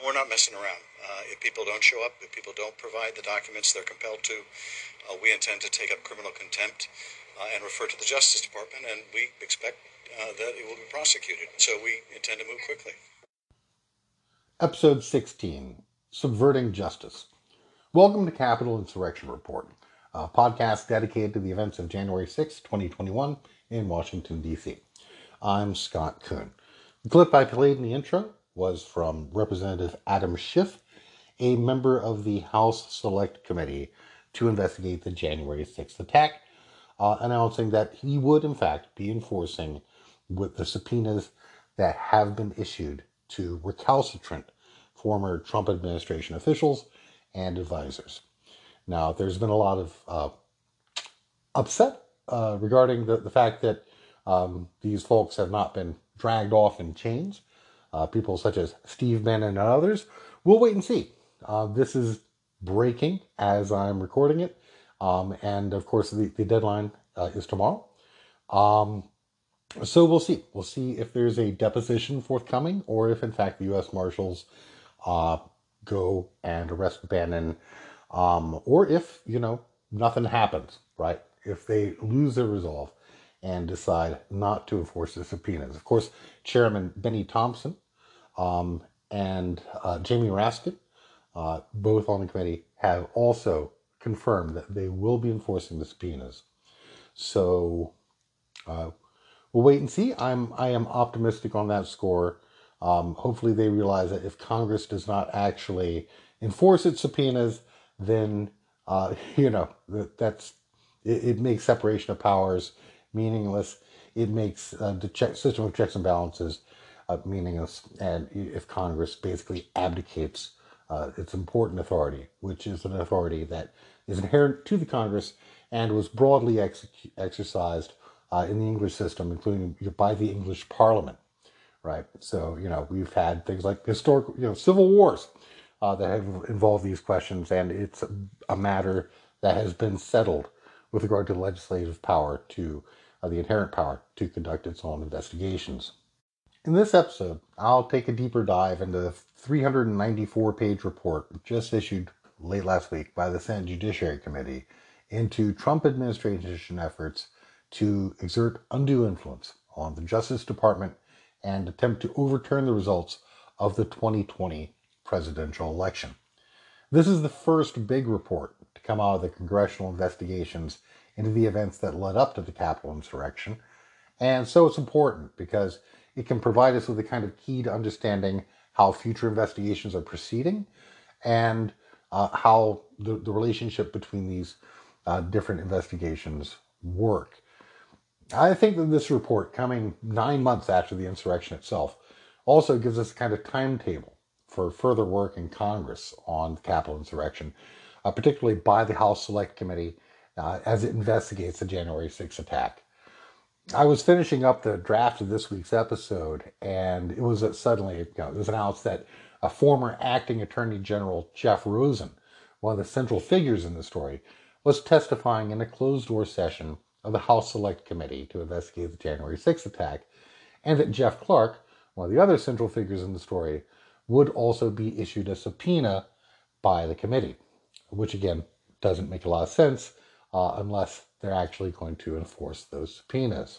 We're not messing around. If people don't show up, if people don't provide the documents they're compelled to, we intend to take up criminal contempt and refer to the Justice Department, and we expect that it will be prosecuted. So we intend to move quickly. Episode 16, Subverting Justice. Welcome to Capitol Insurrection Report, a podcast dedicated to the events of January 6, 2021 in Washington, D.C. I'm Scott Kuhn. The clip I played in the intro was from Representative Adam Schiff, a member of the House Select Committee to investigate the January 6th attack, announcing that he would, in fact, be enforcing with the subpoenas that have been issued to recalcitrant former Trump administration officials and advisors. Now, there's been a lot of upset regarding the fact that these folks have not been dragged off in chains. People such as Steve Bannon and others. We'll wait and see. This is breaking as I'm recording it. And of course, the deadline is tomorrow. So we'll see. We'll see if there's a deposition forthcoming or if, in fact, the U.S. Marshals go and arrest Bannon, or if, nothing happens, right? If they lose their resolve and decide not to enforce the subpoenas. Of course, Chairman Benny Thompson and Jamie Raskin, both on the committee, have also confirmed that they will be enforcing the subpoenas. So we'll wait and see. I am optimistic on that score. Hopefully they realize that if Congress does not actually enforce its subpoenas, then, it makes separation of powers meaningless. It makes the system of checks and balances meaningless. And if Congress basically abdicates its important authority, which is an authority that is inherent to the Congress and was broadly exercised in the English system, including by the English Parliament. Right. So, we've had things like historical, civil wars that have involved these questions, and it's a matter that has been settled with regard to legislative power to the inherent power to conduct its own investigations. In this episode, I'll take a deeper dive into the 394-page report just issued late last week by the Senate Judiciary Committee into Trump administration efforts to exert undue influence on the Justice Department and attempt to overturn the results of the 2020 presidential election. This is the first big report to come out of the congressional investigations into the events that led up to the Capitol insurrection, and so it's important because it can provide us with a kind of key to understanding how future investigations are proceeding and how the relationship between these different investigations work. I think that this report, coming 9 months after the insurrection itself, also gives us a kind of timetable for further work in Congress on the Capitol insurrection, particularly by the House Select Committee as it investigates the January 6th attack. I was finishing up the draft of this week's episode, and it was suddenly, it was announced that a former acting Attorney General Jeff Rosen, one of the central figures in the story, was testifying in a closed-door session of the House Select Committee to investigate the January 6th attack, and that Jeff Clark, one of the other central figures in the story, would also be issued a subpoena by the committee, which again doesn't make a lot of sense unless they're actually going to enforce those subpoenas.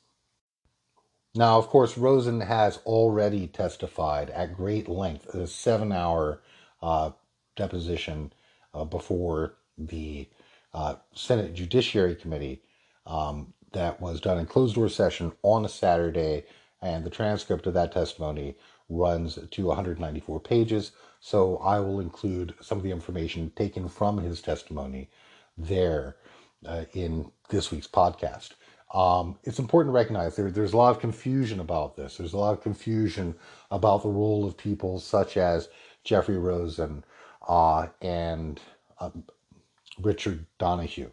Now, of course, Rosen has already testified at great length, a 7-hour deposition before the Senate Judiciary Committee that was done in closed-door session on a Saturday, and the transcript of that testimony runs to 194 pages, so I will include some of the information taken from his testimony there in this week's podcast. It's important to recognize there's a lot of confusion about this. There's a lot of confusion about the role of people such as Jeffrey Rosen and Richard Donoghue,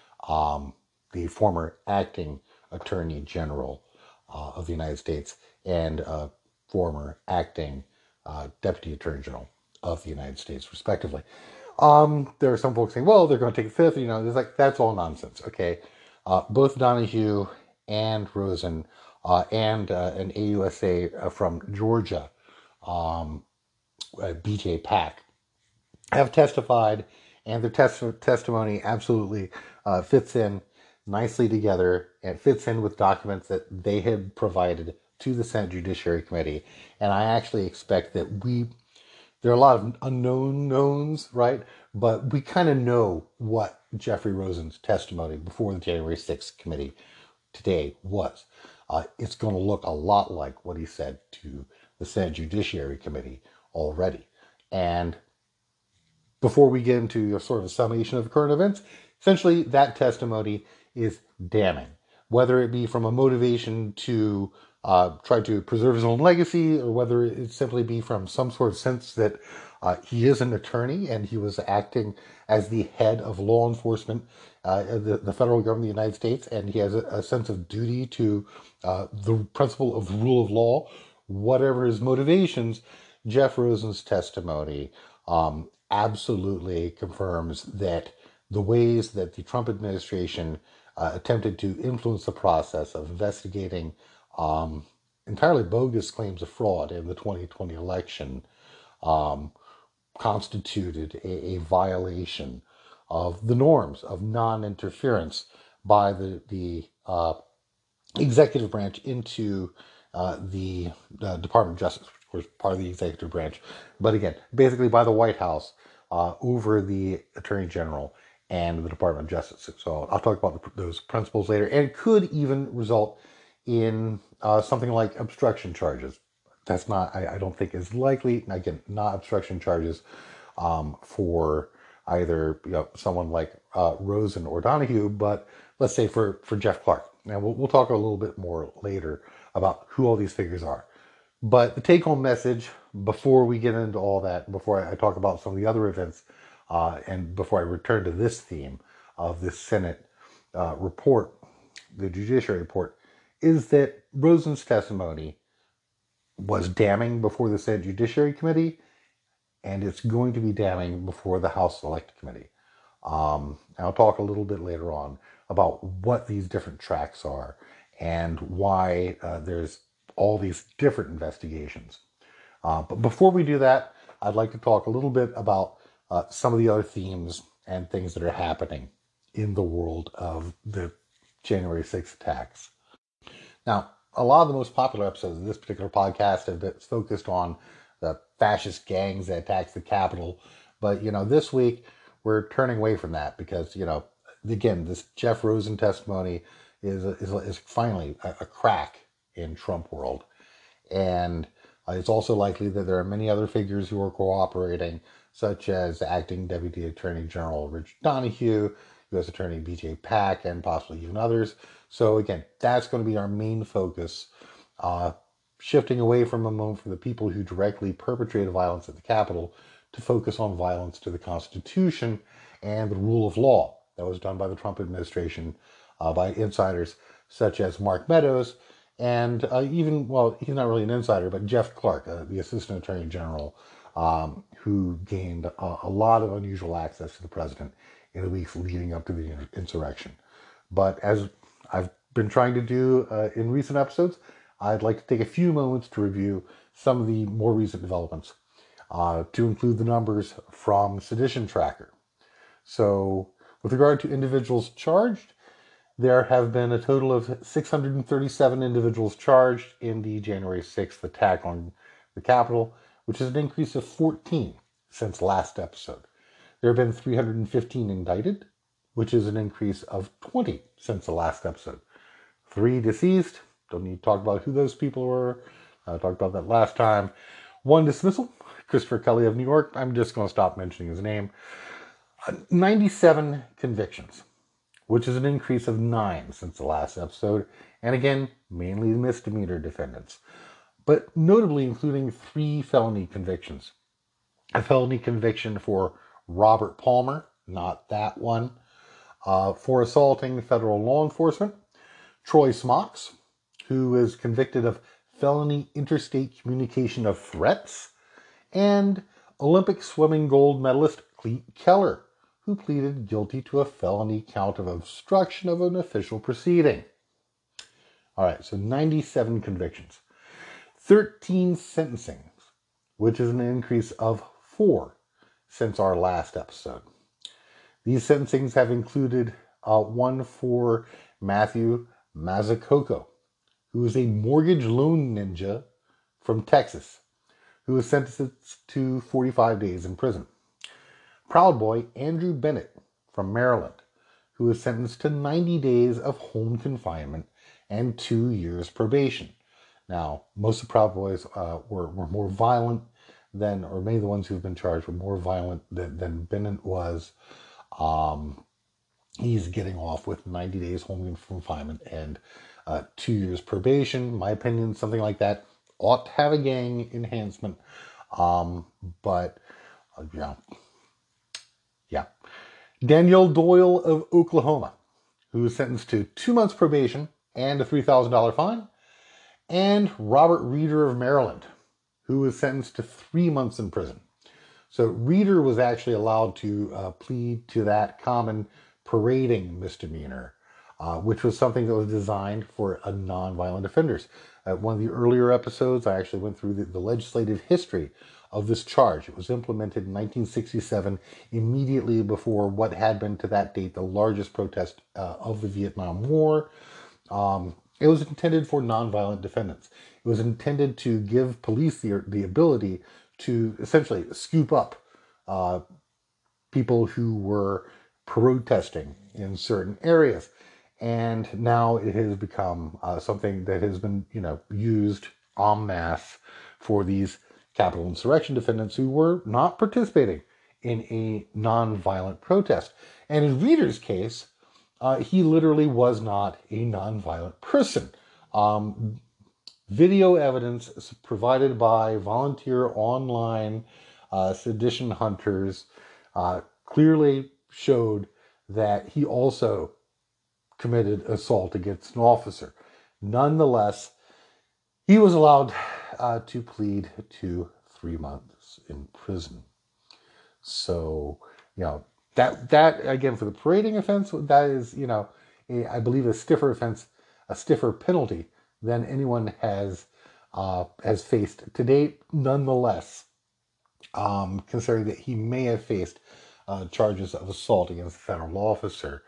the former acting Attorney General of the United States and former acting Deputy Attorney General of the United States, respectively. There are some folks saying, well, they're going to take a fifth. It's like, that's all nonsense, okay? Both Donoghue and Rosen and an AUSA from Georgia BJ Pack, have testified, and their testimony absolutely fits in nicely together and fits in with documents that they had provided to the Senate Judiciary Committee. And I actually expect that there are a lot of unknown knowns, right? But we kind of know what Jeffrey Rosen's testimony before the January 6th committee today was. It's going to look a lot like what he said to the Senate Judiciary Committee already. And before we get into a sort of a summation of the current events, essentially that testimony is damning. Whether it be from a motivation to try to preserve his own legacy, or whether it simply be from some sort of sense that he is an attorney and he was acting as the head of law enforcement, the federal government of the United States, and he has a sense of duty to the principle of the rule of law. Whatever his motivations, Jeff Rosen's testimony absolutely confirms that the ways that the Trump administration attempted to influence the process of investigating entirely bogus claims of fraud in the 2020 election constituted a violation of the norms of non-interference by the executive branch into the Department of Justice, of course, part of the executive branch, but again, basically by the White House over the Attorney General and the Department of Justice. So I'll talk about those principles later, and it could even result in something like obstruction charges. That's not, I don't think, is likely. Again, not obstruction charges for either someone like Rosen or Donahue, but let's say for Jeff Clark. Now we'll talk a little bit more later about who all these figures are. But the take-home message, before we get into all that, before I talk about some of the other events, and before I return to this theme of this Senate report, the Judiciary report, is that Rosen's testimony was damning before the Senate Judiciary Committee, and it's going to be damning before the House Select Committee. I'll talk a little bit later on about what these different tracks are and why there's all these different investigations. But before we do that, I'd like to talk a little bit about some of the other themes and things that are happening in the world of the January 6th attacks. Now, a lot of the most popular episodes of this particular podcast have been focused on the fascist gangs that attacked the Capitol. But, this week we're turning away from that because, again, this Jeff Rosen testimony is finally a crack in Trump world. And it's also likely that there are many other figures who are cooperating, such as acting Deputy Attorney General Rich Donahue, U.S. Attorney BJ Pack, and possibly even others. So again, that's going to be our main focus, shifting away from a moment for the people who directly perpetrated violence at the Capitol to focus on violence to the Constitution and the rule of law that was done by the Trump administration by insiders such as Mark Meadows and even, well, he's not really an insider, but Jeff Clark, the Assistant Attorney General, who gained a lot of unusual access to the president in the weeks leading up to the insurrection. But as I've been trying to do in recent episodes, I'd like to take a few moments to review some of the more recent developments, to include the numbers from Sedition Tracker. So, with regard to individuals charged, there have been a total of 637 individuals charged in the January 6th attack on the Capitol, which is an increase of 14 since last episode. There have been 315 indicted, which is an increase of 20 since the last episode. 3 deceased. Don't need to talk about who those people were. I talked about that last time. 1 dismissal. Christopher Kelly of New York. I'm just going to stop mentioning his name. 97 convictions, which is an increase of 9 since the last episode. And again, mainly misdemeanor defendants, but notably including 3 felony convictions. A felony conviction for Robert Palmer, not that one, for assaulting federal law enforcement. Troy Smocks, who is convicted of felony interstate communication of threats. And Olympic swimming gold medalist Clete Keller, who pleaded guilty to a felony count of obstruction of an official proceeding. All right, so 97 convictions. 13 sentencings which is an increase of 4 since our last episode. These sentencings have included one for Matthew Mazzucato, who is a mortgage loan ninja from Texas, who was sentenced to 45 days in prison. Proud Boy Andrew Bennett from Maryland, who was sentenced to 90 days of home confinement and 2 years probation. Now, most of the Proud Boys were more violent than, or many of the ones who've been charged were more violent than Bennett was. He's getting off with 90 days home confinement and 2 years probation. My opinion, something like that ought to have a gang enhancement. But yeah. Danielle Doyle of Oklahoma, who was sentenced to 2 months probation and a $3,000 fine. And Robert Reeder of Maryland, who was sentenced to 3 months in prison. So Reeder was actually allowed to plead to that common parading misdemeanor, which was something that was designed for nonviolent offenders. One of the earlier episodes, I actually went through the legislative history of this charge. It was implemented in 1967, immediately before what had been to that date the largest protest of the Vietnam War. It was intended for nonviolent defendants. It was intended to give police the ability to essentially scoop up people who were protesting in certain areas. And now it has become something that has been, used en masse for these capital insurrection defendants who were not participating in a nonviolent protest. And in Reeder's case, he literally was not a nonviolent person. Video evidence provided by volunteer online sedition hunters clearly showed that he also committed assault against an officer. Nonetheless, he was allowed to plead to 3 months in prison. So, that again, for the parading offense, that is, I believe a stiffer offense, a stiffer penalty than anyone has faced to date. Nonetheless, considering that he may have faced charges of assault against a federal officer,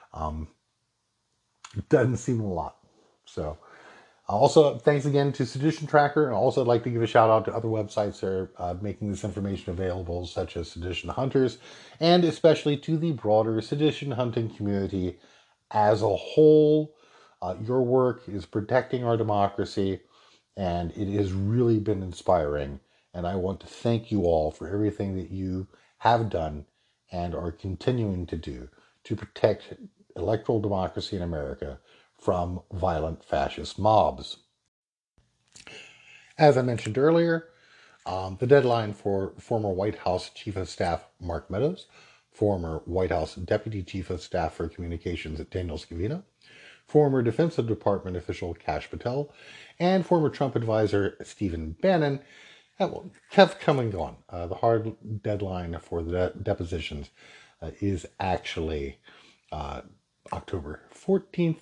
it doesn't seem a lot. So, also, thanks again to Sedition Tracker. And also, I'd like to give a shout out to other websites that are making this information available, such as Sedition Hunters, and especially to the broader sedition hunting community as a whole. Your work is protecting our democracy, and it has really been inspiring. And I want to thank you all for everything that you have done and are continuing to do to protect electoral democracy in America from violent fascist mobs. As I mentioned earlier, the deadline for former White House Chief of Staff Mark Meadows, former White House Deputy Chief of Staff for Communications Daniel Scavino, former Defense Department official Kash Patel, and former Trump advisor Stephen Bannon have come and gone. The hard deadline for the depositions is actually October 14th.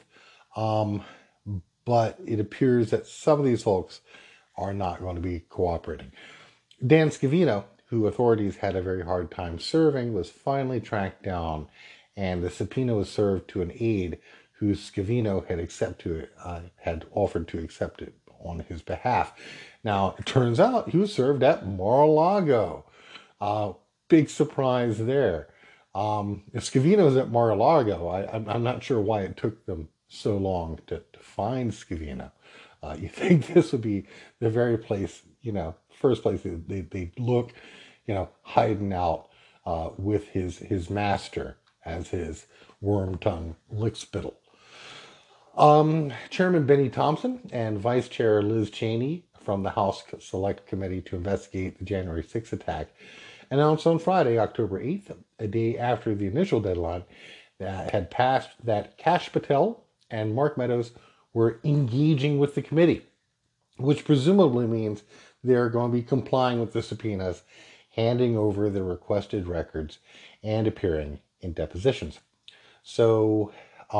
But it appears that some of these folks are not going to be cooperating. Dan Scavino, who authorities had a very hard time serving, was finally tracked down, and the subpoena was served to an aide who Scavino had offered to accept it on his behalf. Now, it turns out he was served at Mar-a-Lago. Big surprise there. If Scavino's at Mar-a-Lago, I'm not sure why it took them so long to find Scavino. You think this would be the very place, first place they'd look, hiding out with his master as his worm tongue lickspittle. Chairman Benny Thompson and Vice Chair Liz Cheney from the House Select Committee to investigate the January 6th attack announced on Friday, October 8th, a day after the initial deadline that had passed, that Kash Patel and Mark Meadows were engaging with the committee, which presumably means they're going to be complying with the subpoenas, handing over the requested records, and appearing in depositions. So,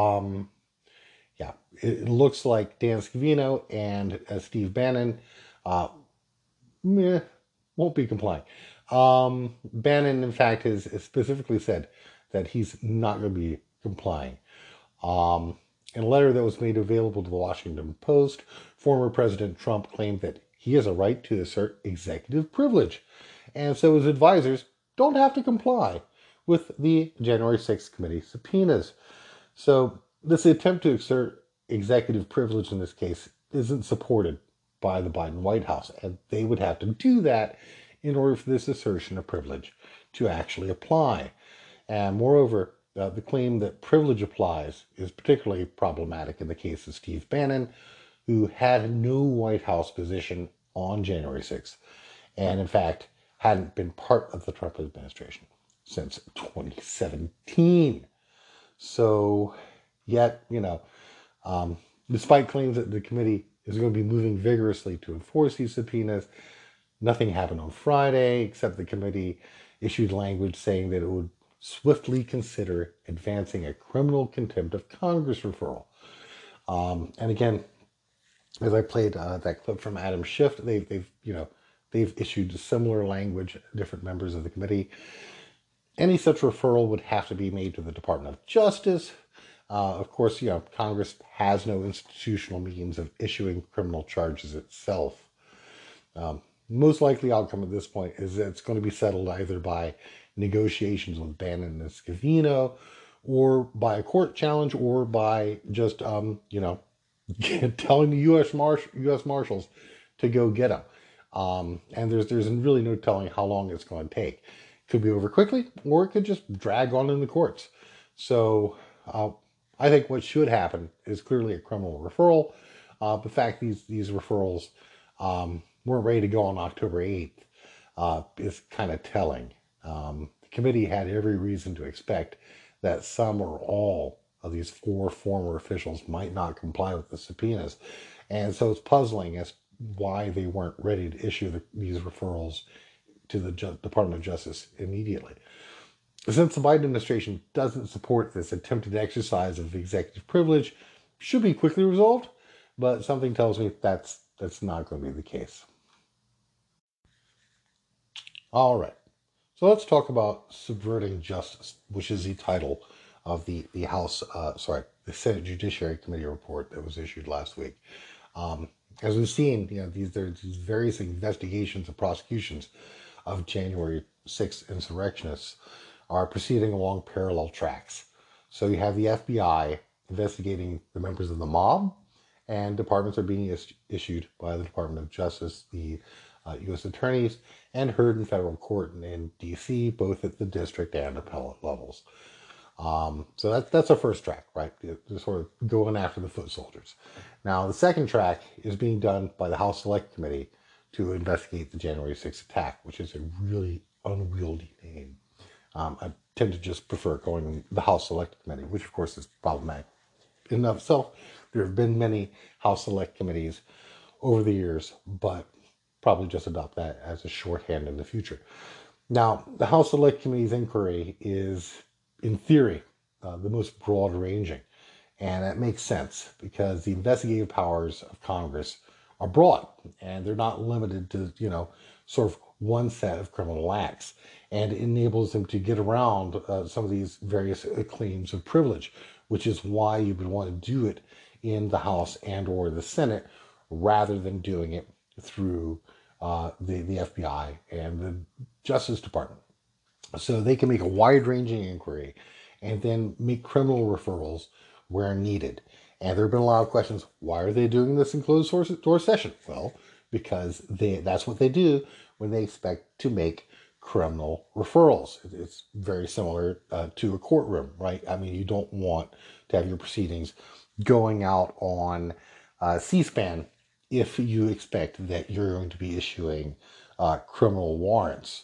it looks like Dan Scavino and Steve Bannon, won't be complying. Bannon, in fact, has specifically said that he's not going to be complying. Um, in a letter that was made available to the Washington Post, former President Trump claimed that he has a right to assert executive privilege, and so his advisors don't have to comply with the January 6th committee subpoenas. So, this attempt to exert executive privilege in this case isn't supported by the Biden White House, and they would have to do that in order for this assertion of privilege to actually apply. And moreover, the claim that privilege applies is particularly problematic in the case of Steve Bannon, who had no White House position on January 6th, and in fact hadn't been part of the Trump administration since 2017. So, yet, despite claims that the committee is going to be moving vigorously to enforce these subpoenas, nothing happened on Friday, except the committee issued language saying that it would swiftly consider advancing a criminal contempt of Congress referral. And again, as I played that clip from Adam Schiff, they've issued similar language. Different members of the committee. Any such referral would have to be made to the Department of Justice. Of course, Congress has no institutional means of issuing criminal charges itself. Most likely outcome at this point is that it's going to be settled either by negotiations with Bannon and Scavino, or by a court challenge, or by just telling the U.S. Marshals to go get them. And there's really no telling how long it's going to take. It could be over quickly, or it could just drag on in the courts. So I think what should happen is clearly a criminal referral. The fact these referrals weren't ready to go on October 8th is kind of telling. The committee had every reason to expect that some or all of these 4 former officials might not comply with the subpoenas. And so it's puzzling as why they weren't ready to issue these referrals to the Department of Justice immediately. Since the Biden administration doesn't support this attempted exercise of executive privilege, should be quickly resolved, but something tells me that's not going to be the case. All right. So let's talk about subverting justice, which is the title of the the Senate Judiciary Committee report that was issued last week. As we've seen, there's these various investigations and prosecutions of January 6th insurrectionists are proceeding along parallel tracks. So you have the FBI investigating the members of the mob, and departments are being issued by the Department of Justice, the U.S. attorneys, and heard in federal court in D.C., both at the district and appellate levels. So that's our first track, right? Just sort of going after the foot soldiers. Now, the second track is being done by the House Select Committee to investigate the January 6th attack, which is a really unwieldy name. I tend to just prefer calling the House Select Committee, which of course is problematic in and of itself. There have been many House Select Committees over the years, but probably just adopt that as a shorthand in the future. Now, the House Select Committee's inquiry is, in theory, the most broad-ranging, and that makes sense because the investigative powers of Congress are broad, and they're not limited to, sort of one set of criminal acts, and it enables them to get around some of these various claims of privilege, which is why you would want to do it in the House and or the Senate rather than doing it through the FBI and the Justice Department. So they can make a wide-ranging inquiry and then make criminal referrals where needed. And there have been a lot of questions. Why are they doing this in closed door session? Well, because that's what they do when they expect to make criminal referrals. It's very similar to a courtroom, right? I mean, you don't want to have your proceedings going out on C-SPAN if you expect that you're going to be issuing criminal warrants.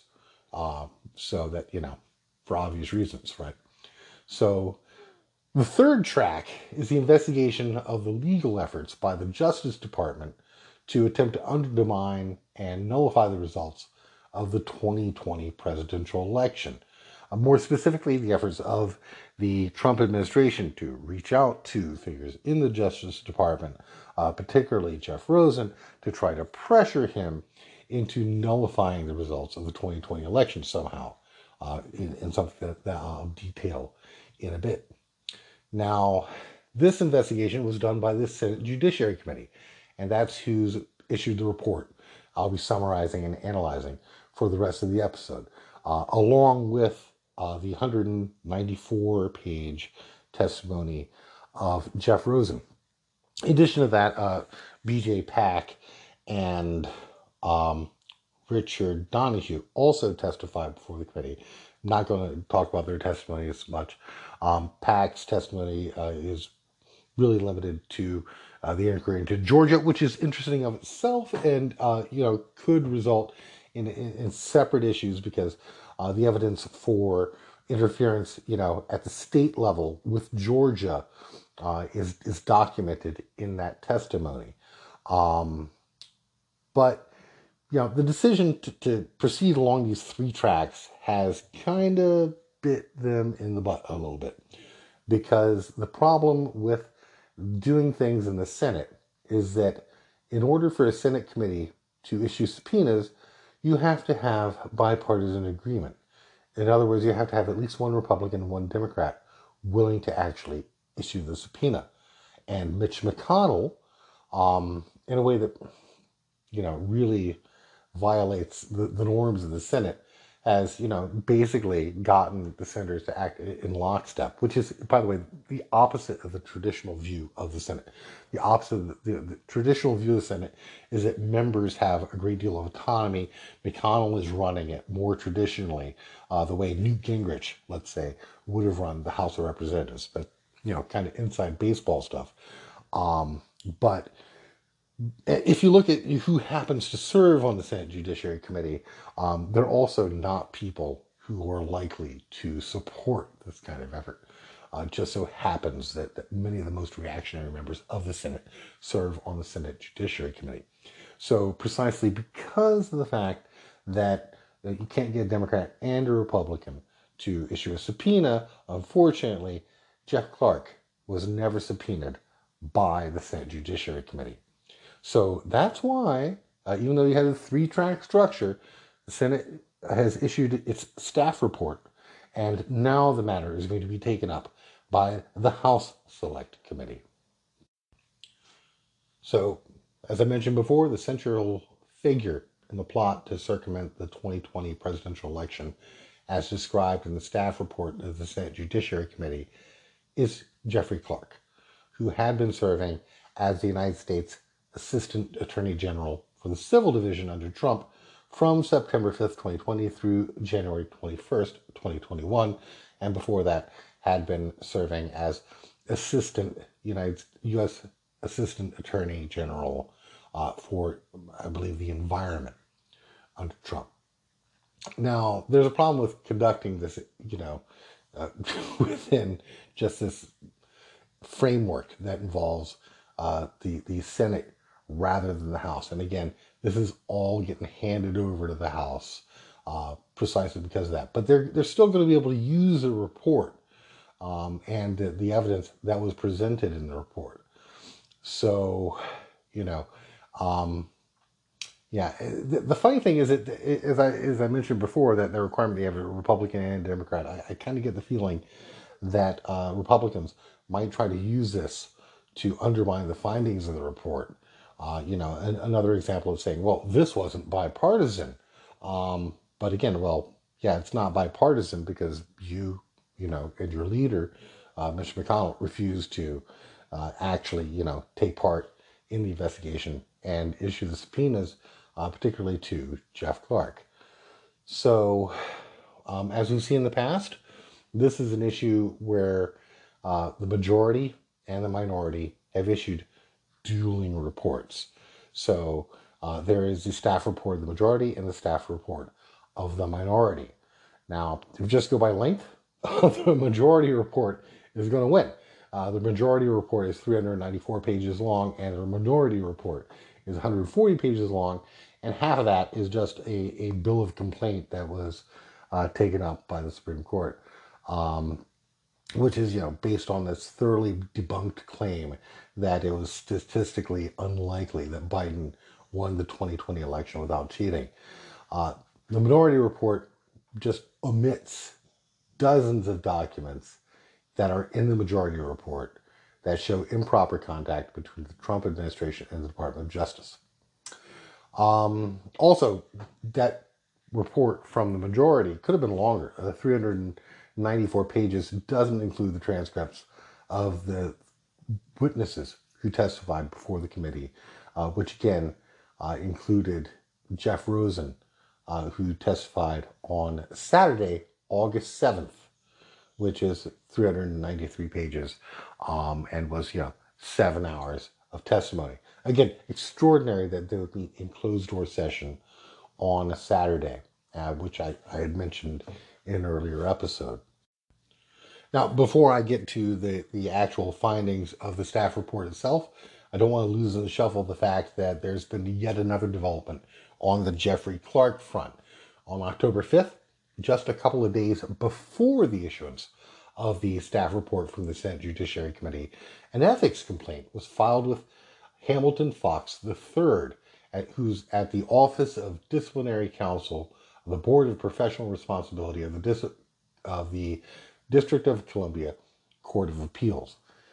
So that, for obvious reasons, right? So the third track is the investigation of the legal efforts by the Justice Department to attempt to undermine and nullify the results of the 2020 presidential election. More specifically, the efforts of the Trump administration to reach out to figures in the Justice Department, particularly Jeff Rosen, to try to pressure him into nullifying the results of the 2020 election somehow, in something that I'll detail in a bit. Now, this investigation was done by the Senate Judiciary Committee, and that's who's issued the report I'll be summarizing and analyzing for the rest of the episode, along with the 194-page testimony of Jeff Rosen. In addition to that, BJ Pack and Richard Donahue also testified before the committee. I'm not going to talk about their testimony as much. Pack's testimony is really limited to the inquiry into Georgia, which is interesting of itself, and could result in separate issues because the evidence for interference, at the state level with Georgia is documented in that testimony. But the decision to proceed along these three tracks has kind of bit them in the butt a little bit, because the problem with doing things in the Senate is that in order for a Senate committee to issue subpoenas, you have to have bipartisan agreement. In other words, you have to have at least one Republican and one Democrat willing to actually issue the subpoena. And Mitch McConnell, in a way that, really violates the norms of the Senate, has, basically gotten the senators to act in lockstep, which is, by the way, the opposite of the traditional view of the Senate. The opposite of the traditional view of the Senate is that members have a great deal of autonomy. McConnell is running it more traditionally, the way Newt Gingrich, let's say, would have run the House of Representatives, but, kind of inside baseball stuff. But if you look at who happens to serve on the Senate Judiciary Committee, they're also not people who are likely to support this kind of effort. Just so happens that many of the most reactionary members of the Senate serve on the Senate Judiciary Committee. So precisely because of the fact that you can't get a Democrat and a Republican to issue a subpoena, unfortunately, Jeff Clark was never subpoenaed by the Senate Judiciary Committee. So that's why, even though you had a three-track structure, the Senate has issued its staff report, and now the matter is going to be taken up by the House Select Committee. So, as I mentioned before, the central figure in the plot to circumvent the 2020 presidential election, as described in the staff report of the Senate Judiciary Committee, is Jeffrey Clark, who had been serving as the United States Assistant Attorney General for the Civil Division under Trump from September 5th, 2020 through January 21st, 2021, and before that had been serving as U.S. Assistant Attorney General for, I believe, the environment under Trump. Now, there's a problem with conducting this, within just this framework that involves the Senate rather than the House. And again, this is all getting handed over to the House precisely because of that. But they're still going to be able to use the report and the evidence that was presented in the report. So, the funny thing is that, as I mentioned before, that the requirement to have a Republican and a Democrat, I kind of get the feeling that Republicans might try to use this to undermine the findings of the report. Another example of saying, well, this wasn't bipartisan. But again, it's not bipartisan because you and your leader, Mr. McConnell, refused to actually, take part in the investigation and issue the subpoenas, particularly to Jeff Clark. So, as we've seen in the past, this is an issue where the majority and the minority have issued dueling reports. So there is the staff report of the majority and the staff report of the minority. Now, if you just go by length, the majority report is going to win. The majority report is 394 pages long, and the minority report is 140 pages long, and half of that is just a bill of complaint that was taken up by the Supreme Court, which is, based on this thoroughly debunked claim that it was statistically unlikely that Biden won the 2020 election without cheating. The minority report just omits dozens of documents that are in the majority report that show improper contact between the Trump administration and the Department of Justice. Also, that report from the majority could have been longer. The 394 pages doesn't include the transcripts of the witnesses who testified before the committee, which again included Jeff Rosen, who testified on Saturday, August 7th, which is 393 pages, and was, 7 hours of testimony. Again, extraordinary that there would be a closed-door session on a Saturday, which I had mentioned in an earlier episode. Now, before I get to the actual findings of the staff report itself, I don't want to lose in the shuffle the fact that there's been yet another development on the Jeffrey Clark front. On October 5th, just a couple of days before the issuance of the staff report from the Senate Judiciary Committee, an ethics complaint was filed with Hamilton Fox III, who's at the Office of Disciplinary Counsel of the Board of Professional Responsibility of the District of Columbia Court of Appeals.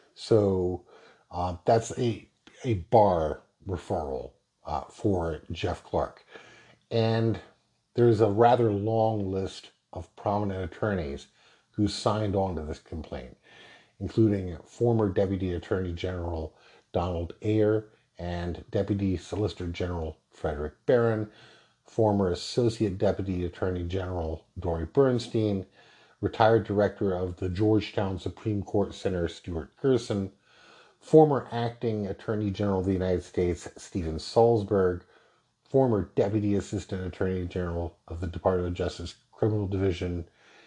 So that's a bar referral for Jeff Clark. And there's a rather long list of prominent attorneys who signed on to this complaint, including former Deputy Attorney General Donald Ayer and Deputy Solicitor General Frederick Barron, former Associate Deputy Attorney General Dori Bernstein, retired Director of the Georgetown Supreme Court Center Stuart Gerson, former Acting Attorney General of the United States Stephen Salzberg, former Deputy Assistant Attorney General of the Department of Justice Criminal Division,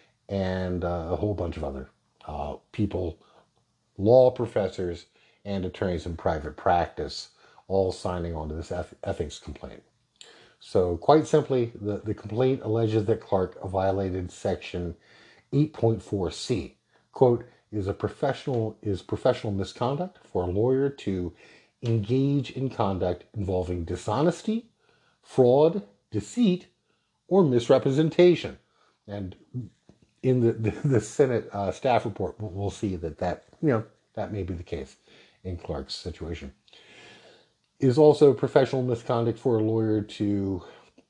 and a whole bunch of other people, law professors and attorneys in private practice, all signing on to this ethics complaint. So quite simply, the complaint alleges that Clark violated Section 8.4c, quote, is professional misconduct for a lawyer to engage in conduct involving dishonesty, fraud, deceit, or misrepresentation. And in the Senate staff report, we'll see that may be the case in Clark's situation. It is also professional misconduct for a lawyer to,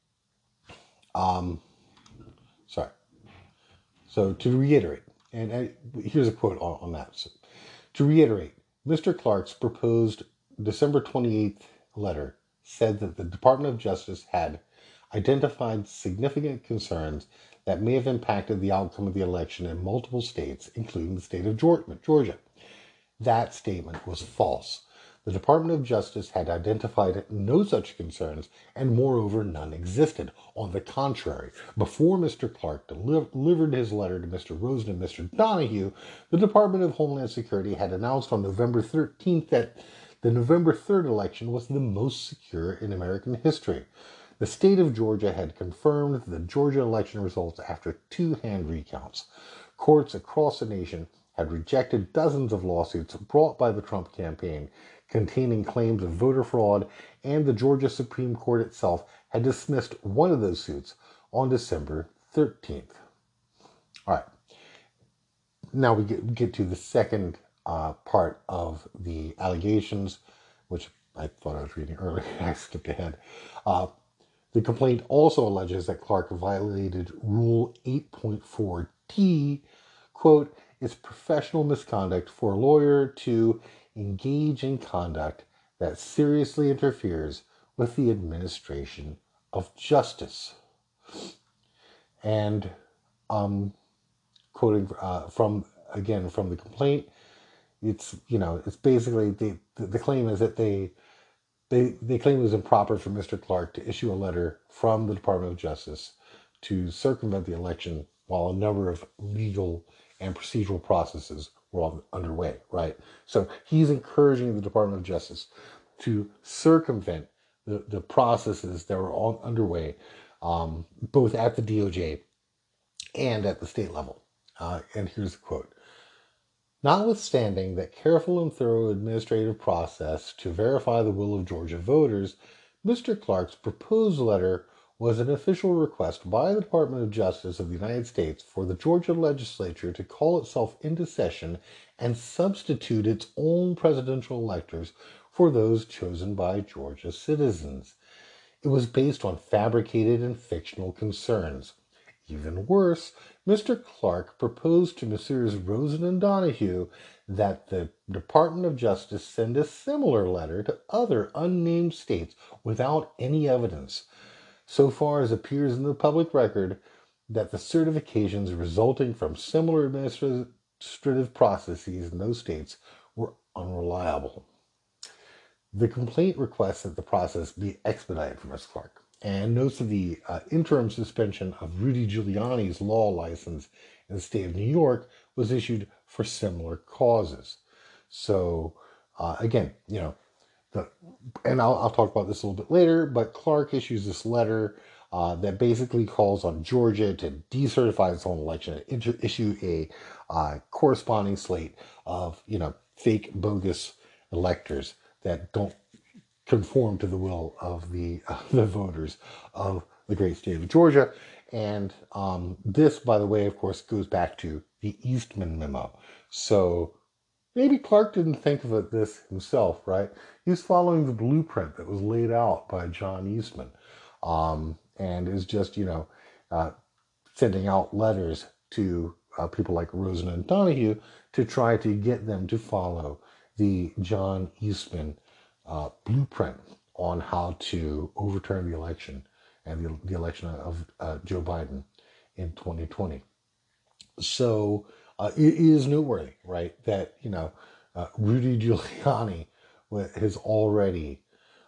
So to reiterate, and here's a quote on that. So, to reiterate, Mr. Clark's proposed December 28th letter said that the Department of Justice had identified significant concerns that may have impacted the outcome of the election in multiple states, including the state of Georgia. That statement was false. The Department of Justice had identified no such concerns, and moreover, none existed. On the contrary, before Mr. Clark delivered his letter to Mr. Rosen and Mr. Donahue, the Department of Homeland Security had announced on November 13th that the November 3rd election was the most secure in American history. The state of Georgia had confirmed the Georgia election results after 2 hand recounts. Courts across the nation had rejected dozens of lawsuits brought by the Trump campaign containing claims of voter fraud, and the Georgia Supreme Court itself had dismissed one of those suits on December 13th. All right. Now we get to the second part of the allegations, which I thought I was reading earlier. I skipped ahead. The complaint also alleges that Clark violated Rule 8.4T, quote, it's professional misconduct for a lawyer to engage in conduct that seriously interferes with the administration of justice. And quoting from the complaint, it's basically the claim is that they claim it was improper for Mr. Clark to issue a letter from the Department of Justice to circumvent the election while a number of legal and procedural processes were all underway, right? So he's encouraging the Department of Justice to circumvent the processes that were all underway, both at the DOJ and at the state level. And here's the quote. Notwithstanding that careful and thorough administrative process to verify the will of Georgia voters Mr. Clark's proposed letter was an official request by the Department of Justice of the United States for the Georgia legislature to call itself into session and substitute its own presidential electors for those chosen by Georgia citizens. It was based on fabricated and fictional concerns. Even worse, Mr. Clark proposed to Messrs. Rosen and Donahue that the Department of Justice send a similar letter to other unnamed states without any evidence, so far as appears in the public record, that the certifications resulting from similar administrative processes in those states were unreliable. The complaint requests that the process be expedited for Ms. Clark and notes that the interim suspension of Rudy Giuliani's law license in the state of New York was issued for similar causes. So, again, the, and I'll talk about this a little bit later, but Clark issues this letter that basically calls on Georgia to decertify its own election and issue a corresponding slate of, fake, bogus electors that don't conform to the will of the voters of the great state of Georgia. And this, by the way, of course, goes back to the Eastman memo. So maybe Clark didn't think of this himself, right? He was following the blueprint that was laid out by John Eastman, and is just, sending out letters to people like Rosen and Donahue to try to get them to follow the John Eastman blueprint on how to overturn the election and the election of Joe Biden in 2020. So it is noteworthy, right, that Rudy Giuliani has already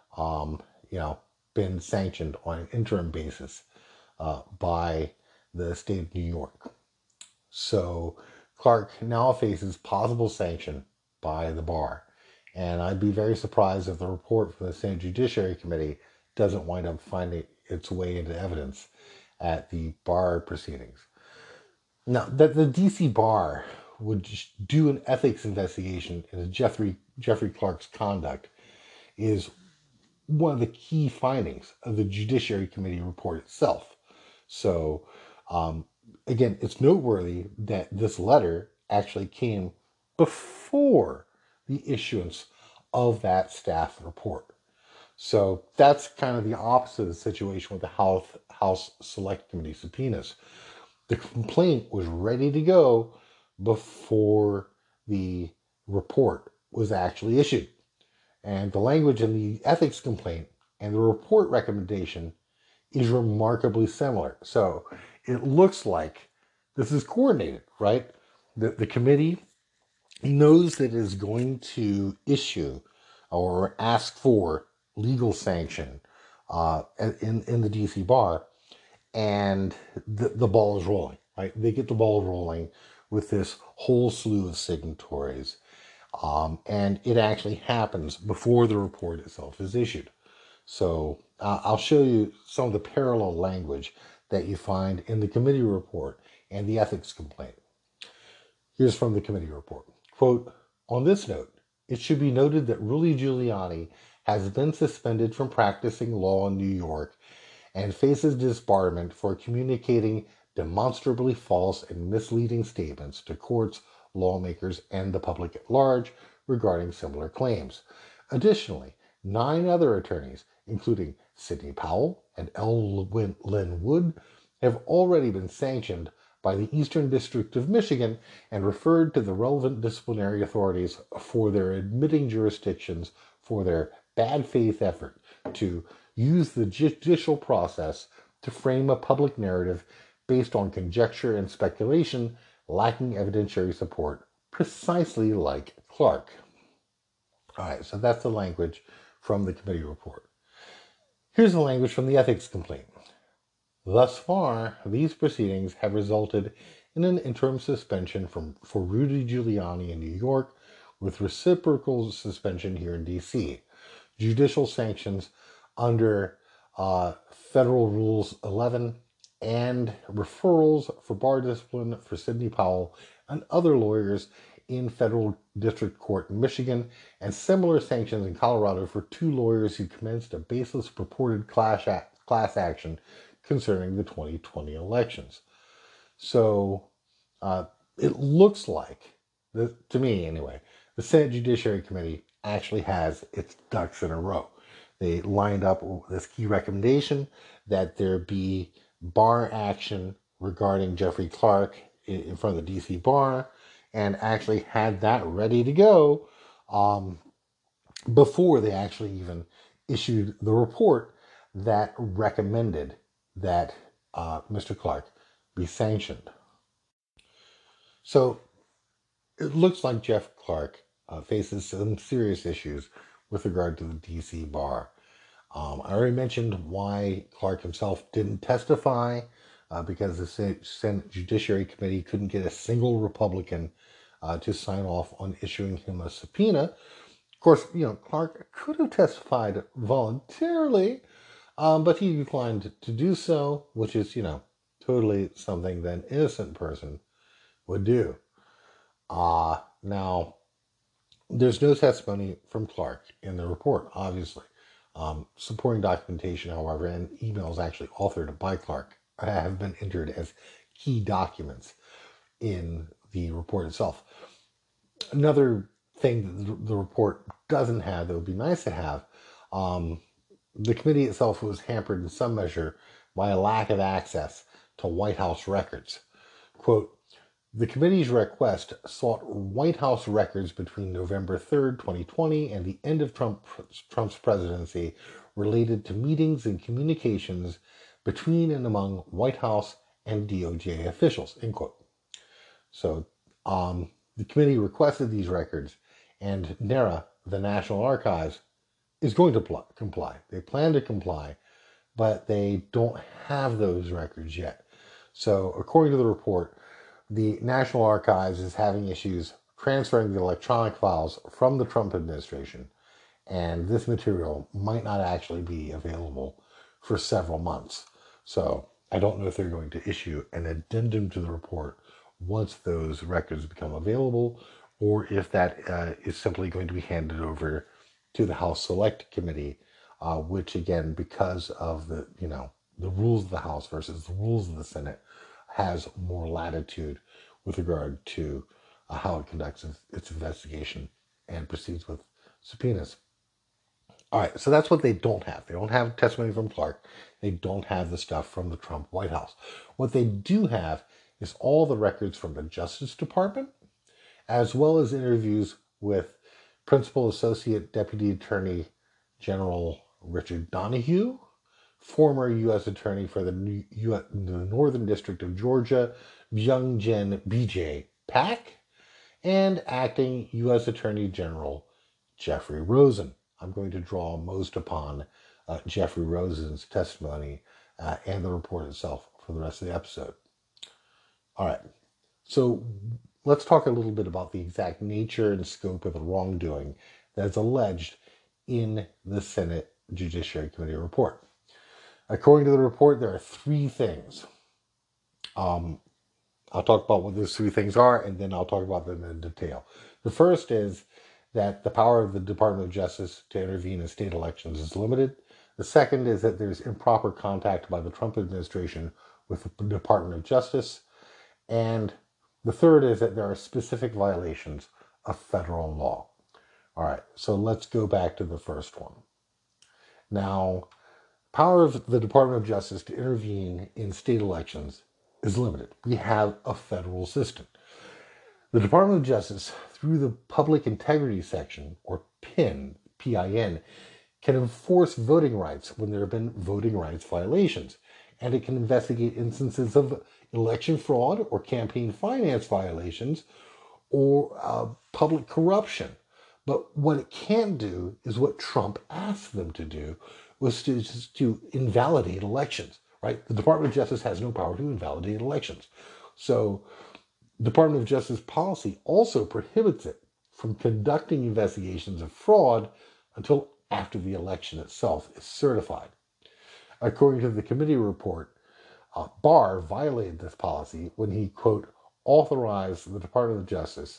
been sanctioned on an interim basis by the state of New York. So Clark now faces possible sanction by the bar. And I'd be very surprised if the report from the Senate Judiciary Committee doesn't wind up finding its way into evidence at the bar proceedings. Now, that the DC bar would do an ethics investigation into Jeffrey Clark's conduct is one of the key findings of the Judiciary Committee report itself. So, again, it's noteworthy that this letter actually came before the issuance of that staff report. So that's kind of the opposite of the situation with the House Select Committee subpoenas. The complaint was ready to go before the report was actually issued. And the language in the ethics complaint and the report recommendation is remarkably similar. So it looks like this is coordinated, right? The committee knows that it is going to issue or ask for legal sanction in the DC bar, and the ball is rolling, right? They get the ball rolling with this whole slew of signatories, and it actually happens before the report itself is issued. So I'll show you some of the parallel language that you find in the committee report and the ethics complaint. Here's from the committee report. Quote, on this note, it should be noted that Rudy Giuliani has been suspended from practicing law in New York and faces disbarment for communicating demonstrably false and misleading statements to courts, lawmakers, and the public at large regarding similar claims. Additionally, 9 other attorneys, including Sidney Powell and L. Lynn Wood, have already been sanctioned by the Eastern District of Michigan and referred to the relevant disciplinary authorities for their admitting jurisdictions for their bad faith effort to use the judicial process to frame a public narrative based on conjecture and speculation lacking evidentiary support, precisely like Clark. All right, so that's the language from the committee report. Here's the language from the ethics complaint. Thus far, these proceedings have resulted in an interim suspension for Rudy Giuliani in New York, with reciprocal suspension here in D.C. Judicial sanctions under Federal Rules 11 and referrals for bar discipline for Sidney Powell and other lawyers in federal district court in Michigan, and similar sanctions in Colorado for two lawyers who commenced a baseless purported class action concerning the 2020 elections. So it looks like, to me anyway, the Senate Judiciary Committee actually has its ducks in a row. They lined up this key recommendation that there be bar action regarding Jeffrey Clark in front of the DC bar, and actually had that ready to go before they actually even issued the report that recommended that Mr. Clark be sanctioned. So it looks like Jeff Clark faces some serious issues with regard to the DC bar. I already mentioned why Clark himself didn't testify because the Senate Judiciary Committee couldn't get a single Republican to sign off on issuing him a subpoena. Of course, Clark could have testified voluntarily, but he declined to do so, which is, totally something that an innocent person would do. Now, there's no testimony from Clark in the report, obviously. Supporting documentation, however, and emails actually authored by Clark have been entered as key documents in the report itself. Another thing that the report doesn't have that would be nice to have, the committee itself was hampered in some measure by a lack of access to White House records. Quote, the committee's request sought White House records between November 3rd, 2020 and the end of Trump's presidency related to meetings and communications between and among White House and DOJ officials, end quote. So the committee requested these records, and NARA, the National Archives, is going to comply. They plan to comply, but they don't have those records yet. So according to the report, the National Archives is having issues transferring the electronic files from the Trump administration, and this material might not actually be available for several months. So I don't know if they're going to issue an addendum to the report once those records become available, or if that is simply going to be handed over to the House Select Committee, which again, because of the rules of the House versus the rules of the Senate, has more latitude with regard to how it conducts its investigation and proceeds with subpoenas. All right, so that's what they don't have. They don't have testimony from Clark. They don't have the stuff from the Trump White House. What they do have is all the records from the Justice Department, as well as interviews with Principal Associate Deputy Attorney General Richard Donoghue, former U.S. Attorney for the Northern District of Georgia, Byung-Jen B.J. Pak, and Acting U.S. Attorney General Jeffrey Rosen. I'm going to draw most upon Jeffrey Rosen's testimony and the report itself for the rest of the episode. All right, so let's talk a little bit about the exact nature and scope of the wrongdoing that is alleged in the Senate Judiciary Committee report. According to the report, there are three things. I'll talk about what those three things are, and then I'll talk about them in detail. The first is that the power of the Department of Justice to intervene in state elections is limited. The second is that there's improper contact by the Trump administration with the Department of Justice. And the third is that there are specific violations of federal law. All right, so let's go back to the first one. Now, power of the Department of Justice to intervene in state elections is limited. We have a federal system. The Department of Justice, through the Public Integrity Section, or PIN, P-I-N, can enforce voting rights when there have been voting rights violations, and it can investigate instances of election fraud or campaign finance violations or public corruption. But what it can't do is what Trump asked them to do, was to invalidate elections, right? The Department of Justice has no power to invalidate elections. So the Department of Justice policy also prohibits it from conducting investigations of fraud until after the election itself is certified. According to the committee report, Barr violated this policy when he, quote, authorized the Department of Justice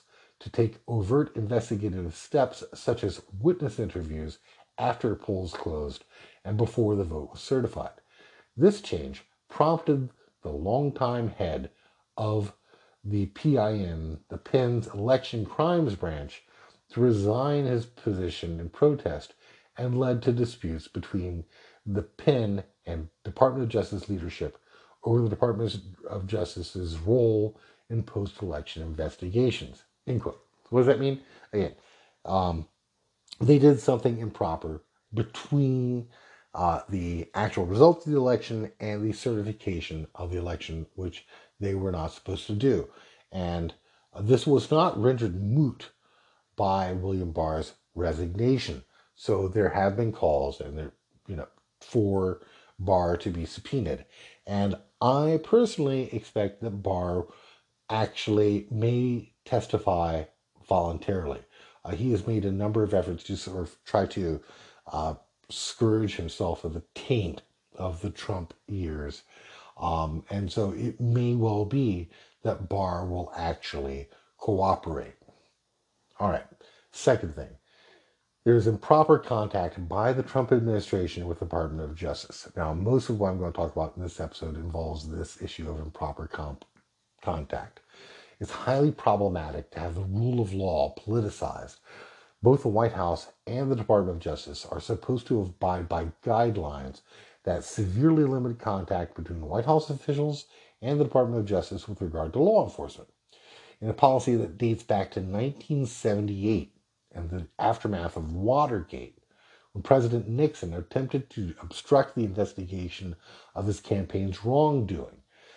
to take overt investigative steps such as witness interviews after polls closed and before the vote was certified. This change prompted the longtime head of the PIN's Election Crimes Branch, to resign his position in protest and led to disputes between the PIN and Department of Justice leadership over the Department of Justice's role in post-election investigations. End quote. What does that mean? Again, um, they did something improper between the actual results of the election and the certification of the election, which they were not supposed to do. And this was not rendered moot by William Barr's resignation. So there have been calls, and there, for Barr to be subpoenaed. And I personally expect that Barr actually may testify voluntarily. He has made a number of efforts to sort of try to scourge himself of the taint of the Trump years. And so it may well be that Barr will actually cooperate. All right. Second thing, there's improper contact by the Trump administration with the Department of Justice. Now, most of what I'm going to talk about in this episode involves this issue of improper contact. It's highly problematic to have the rule of law politicized. Both the White House and the Department of Justice are supposed to abide by guidelines that severely limit contact between the White House officials and the Department of Justice with regard to law enforcement. In a policy that dates back to 1978 and the aftermath of Watergate, when President Nixon attempted to obstruct the investigation of his campaign's wrongdoing.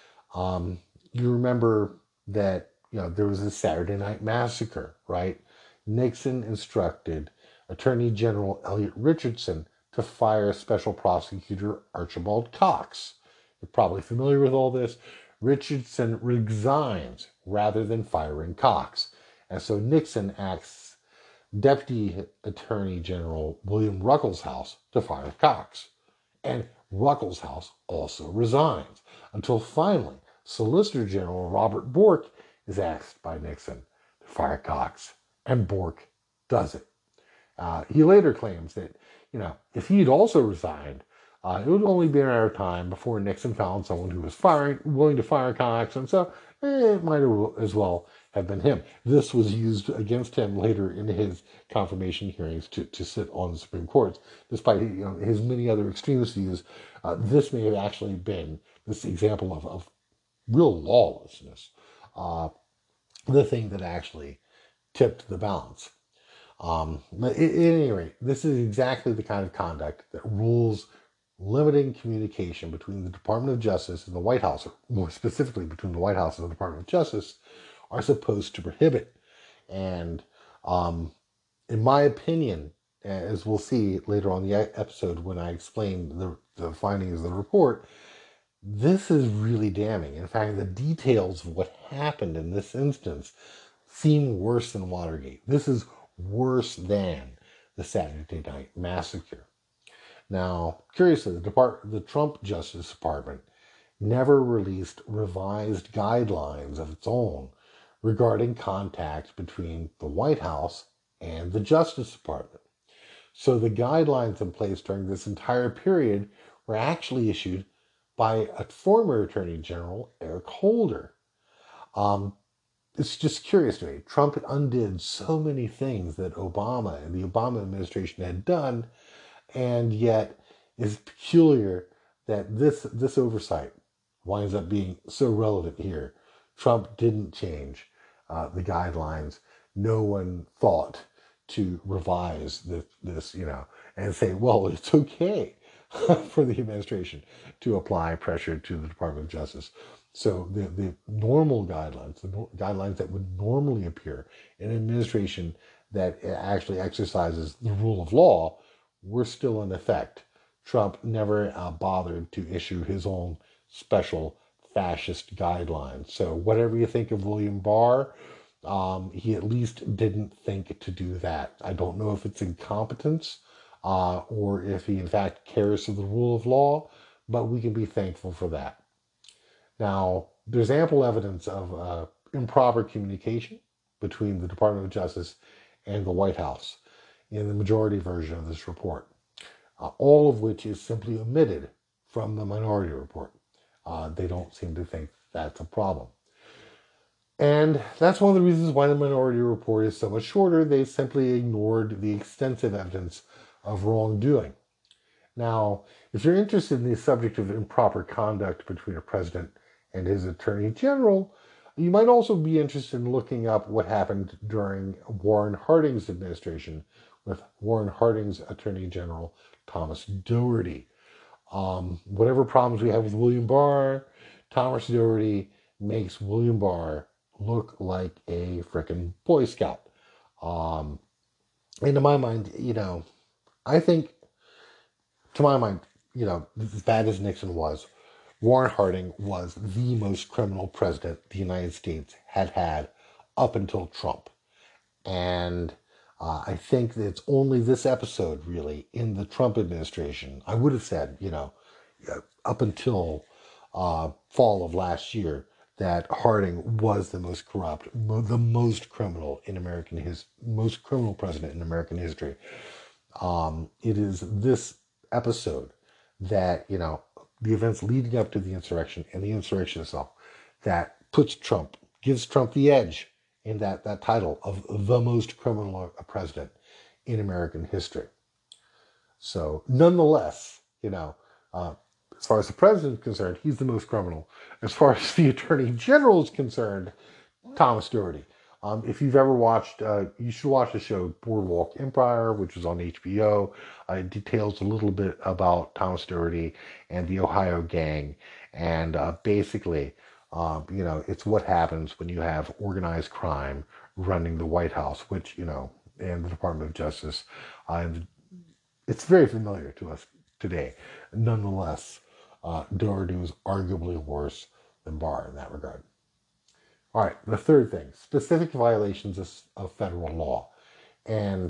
You remember that there was a Saturday Night Massacre, right? Nixon instructed Attorney General Elliot Richardson to fire Special Prosecutor Archibald Cox. You're probably familiar with all this. Richardson resigns rather than firing Cox. And so Nixon asks Deputy Attorney General William Ruckelshaus to fire Cox. And Ruckelshaus also resigns until finally Solicitor General Robert Bork is asked by Nixon to fire Cox. And Bork does it. He later claims that, if he'd also resigned, it would only be a matter of time before Nixon found someone who was willing to fire Cox, and so it might as well have been him. This was used against him later in his confirmation hearings to sit on the Supreme Court. Despite his many other extremist views, this may have actually been this example of real lawlessness, the thing that actually tipped the balance. At any rate, this is exactly the kind of conduct that rules limiting communication between the Department of Justice and the White House, or more specifically between the White House and the Department of Justice, are supposed to prohibit. And in my opinion, as we'll see later on the episode when I explain the findings of the report, this is really damning. In fact, the details of what happened in this instance seem worse than Watergate. This is worse than the Saturday Night Massacre. Now, curiously, the Trump Justice Department never released revised guidelines of its own regarding contact between the White House and the Justice Department. So the guidelines in place during this entire period were actually issued by a former Attorney General, Eric Holder. It's just curious to me. Trump undid so many things that Obama and the Obama administration had done, and yet it's peculiar that this oversight winds up being so relevant here. Trump didn't change the guidelines. No one thought to revise this, and say, well, it's okay for the administration to apply pressure to the Department of Justice. So the normal guidelines, the guidelines that would normally appear in an administration that actually exercises the rule of law, were still in effect. Trump never bothered to issue his own special fascist guidelines. So whatever you think of William Barr, he at least didn't think to do that. I don't know if it's incompetence or if he in fact cares for the rule of law, but we can be thankful for that. Now, there's ample evidence of improper communication between the Department of Justice and the White House in the majority version of this report, all of which is simply omitted from the minority report. They don't seem to think that's a problem. And that's one of the reasons why the minority report is so much shorter. They simply ignored the extensive evidence of wrongdoing. Now, if you're interested in the subject of improper conduct between a president and his attorney general, you might also be interested in looking up what happened during Warren Harding's administration with Warren Harding's attorney general, Thomas Doherty. Whatever problems we have with William Barr, Thomas Doherty makes William Barr look like a frickin' Boy Scout. And to my mind, I think, to my mind, as bad as Nixon was, Warren Harding was the most criminal president the United States had had up until Trump. And I think that it's only this episode, really, in the Trump administration. I would have said, up until fall of last year, that Harding was the most corrupt, the most criminal most criminal president in American history. It is this episode that, the events leading up to the insurrection and the insurrection itself that gives Trump the edge in that title of the most criminal president in American history. So, nonetheless, as far as the president is concerned, he's the most criminal. As far as the attorney general is concerned, Thomas Doherty. If you've ever watched, you should watch the show Boardwalk Empire, which is on HBO. It details a little bit about Thomas Doherty and the Ohio gang. And basically, it's what happens when you have organized crime running the White House, which, and the Department of Justice. It's very familiar to us today. Nonetheless, Doherty was arguably worse than Barr in that regard. All right, the third thing, specific violations of federal law. And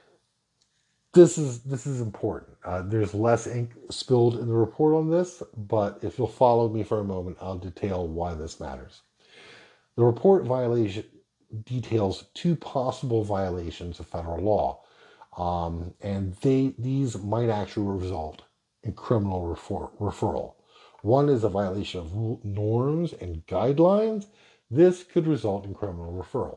this is important. There's less ink spilled in the report on this, but if you'll follow me for a moment, I'll detail why this matters. The report details two possible violations of federal law, and these might actually result in criminal referral. One is a violation of norms and guidelines. This could result in criminal referral.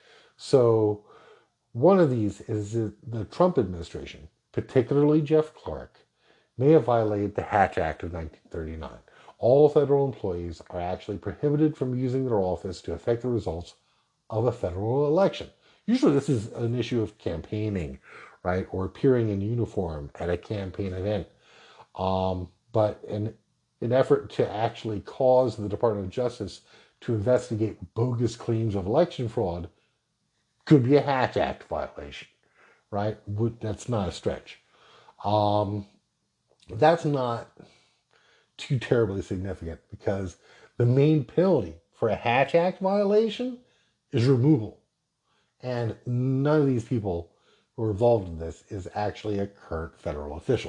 So one of these is the Trump administration, particularly Jeff Clark, may have violated the Hatch Act of 1939. All federal employees are actually prohibited from using their office to affect the results of a federal election. Usually this is an issue of campaigning, right, or appearing in uniform at a campaign event. But in an effort to actually cause the Department of Justice to investigate bogus claims of election fraud could be a Hatch Act violation, right? That's not a stretch. That's not too terribly significant because the main penalty for a Hatch Act violation is removal. And none of these people who are involved in this is actually a current federal official.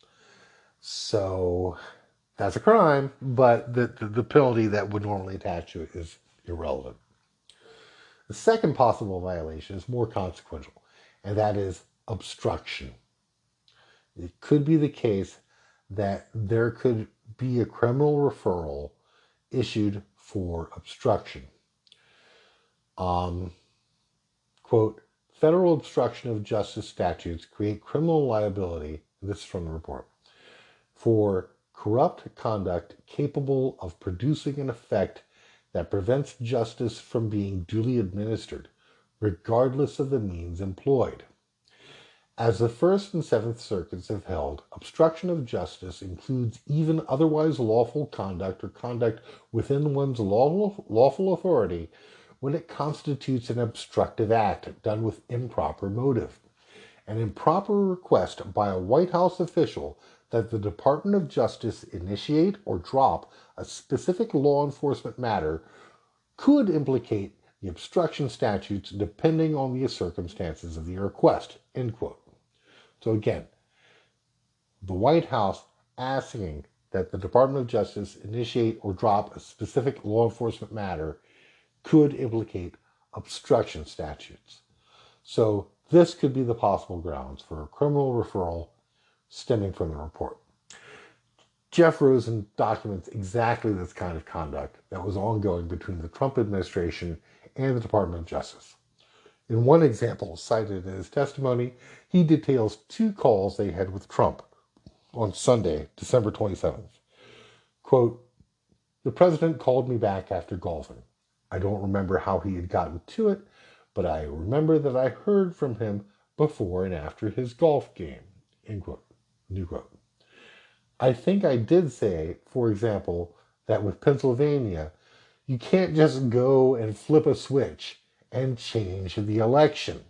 So that's a crime, but the penalty that would normally attach to it is irrelevant. The second possible violation is more consequential, and that is obstruction. It could be the case that there could be a criminal referral issued for obstruction. Quote, federal obstruction of justice statutes create criminal liability, this is from the report, for corrupt conduct capable of producing an effect that prevents justice from being duly administered, regardless of the means employed. As the First and Seventh Circuits have held, obstruction of justice includes even otherwise lawful conduct or conduct within one's lawful authority when it constitutes an obstructive act done with improper motive. An improper request by a White House official that the Department of Justice initiate or drop a specific law enforcement matter could implicate the obstruction statutes depending on the circumstances of the request, end quote. So again, the White House asking that the Department of Justice initiate or drop a specific law enforcement matter could implicate obstruction statutes. So this could be the possible grounds for a criminal referral stemming from the report. Jeff Rosen documents exactly this kind of conduct that was ongoing between the Trump administration and the Department of Justice. In one example cited in his testimony, he details 2 calls they had with Trump on Sunday, December 27th. Quote, "The president called me back after golfing. I don't remember how he had gotten to it, but I remember that I heard from him before and after his golf game." End quote. New quote. I think I did say, for example, that with Pennsylvania, you can't just go and flip a switch and change the election.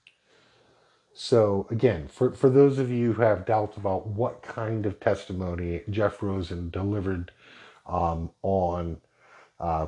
So again, for those of you who have doubts about what kind of testimony Jeff Rosen delivered on uh,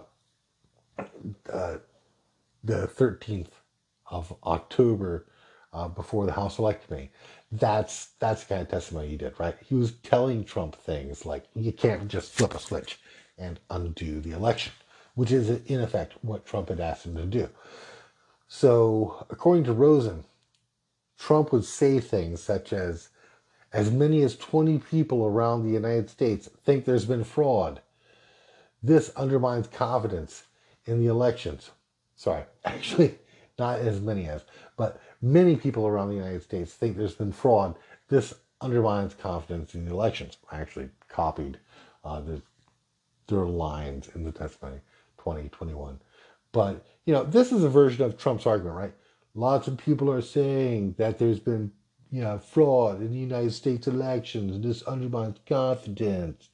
the 13th of October before the House Select Committee, that's the kind of testimony he did, right? He was telling Trump things like, you can't just flip a switch and undo the election, which is in effect what Trump had asked him to do. So according to Rosen, Trump would say things such as many as 20 people around the United States think there's been fraud. This undermines confidence in the elections. Sorry, actually, not as many as, but many people around the United States think there's been fraud. This undermines confidence in the elections. I actually copied their lines in the testimony, 2021. But, this is a version of Trump's argument, right? Lots of people are saying that there's been, fraud in the United States elections. This undermines confidence.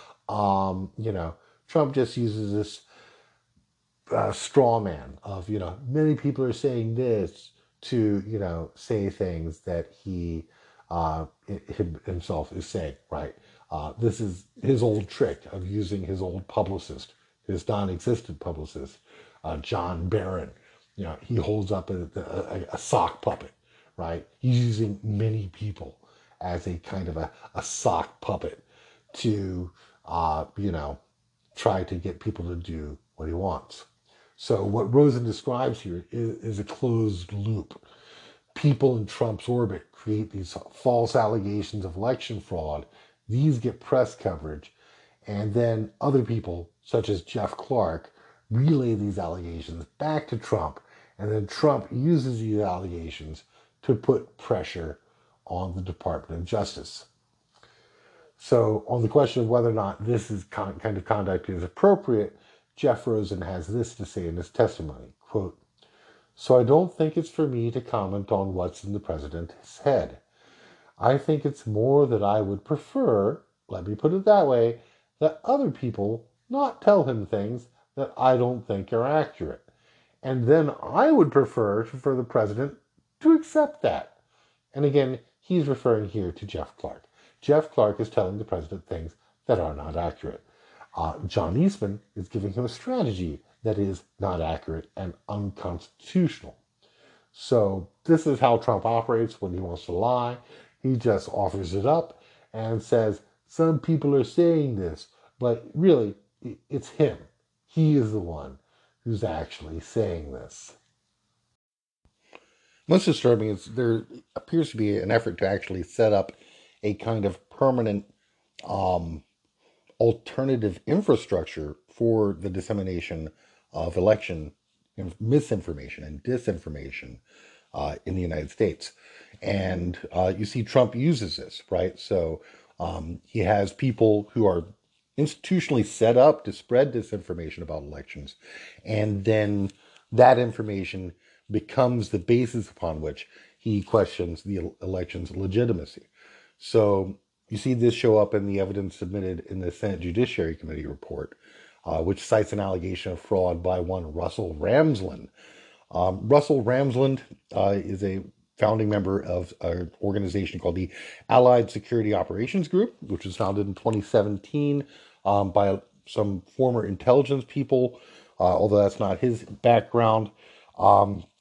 Trump just uses this straw man of, many people are saying this to, say things that he himself is saying, right? This is his old trick of using his old publicist, his non-existent publicist, John Barron. He holds up a sock puppet, right? He's using many people as a kind of a sock puppet to, try to get people to do what he wants. So what Rosen describes here is a closed loop. People in Trump's orbit create these false allegations of election fraud. These get press coverage. And then other people, such as Jeff Clark, relay these allegations back to Trump. And then Trump uses these allegations to put pressure on the Department of Justice. So on the question of whether or not this is kind of conduct is appropriate, Jeff Rosen has this to say in his testimony, quote, "So I don't think it's for me to comment on what's in the president's head. I think it's more that I would prefer, let me put it that way, that other people not tell him things that I don't think are accurate. And then I would prefer for the president to accept that." And again, he's referring here to Jeff Clark. Jeff Clark is telling the president things that are not accurate. John Eastman is giving him a strategy that is not accurate and unconstitutional. So this is how Trump operates when he wants to lie. He just offers it up and says, some people are saying this, but really it's him. He is the one who's actually saying this. Most disturbing is there appears to be an effort to actually set up a kind of permanent alternative infrastructure for the dissemination of election misinformation and disinformation in the United States. And you see Trump uses this, right? So he has people who are institutionally set up to spread disinformation about elections. And then that information becomes the basis upon which he questions the election's legitimacy. So you see this show up in the evidence submitted in the Senate Judiciary Committee report, which cites an allegation of fraud by one Russell Ramsland. Russell Ramsland is a founding member of an organization called the Allied Security Operations Group, which was founded in 2017 by some former intelligence people, although that's not his background.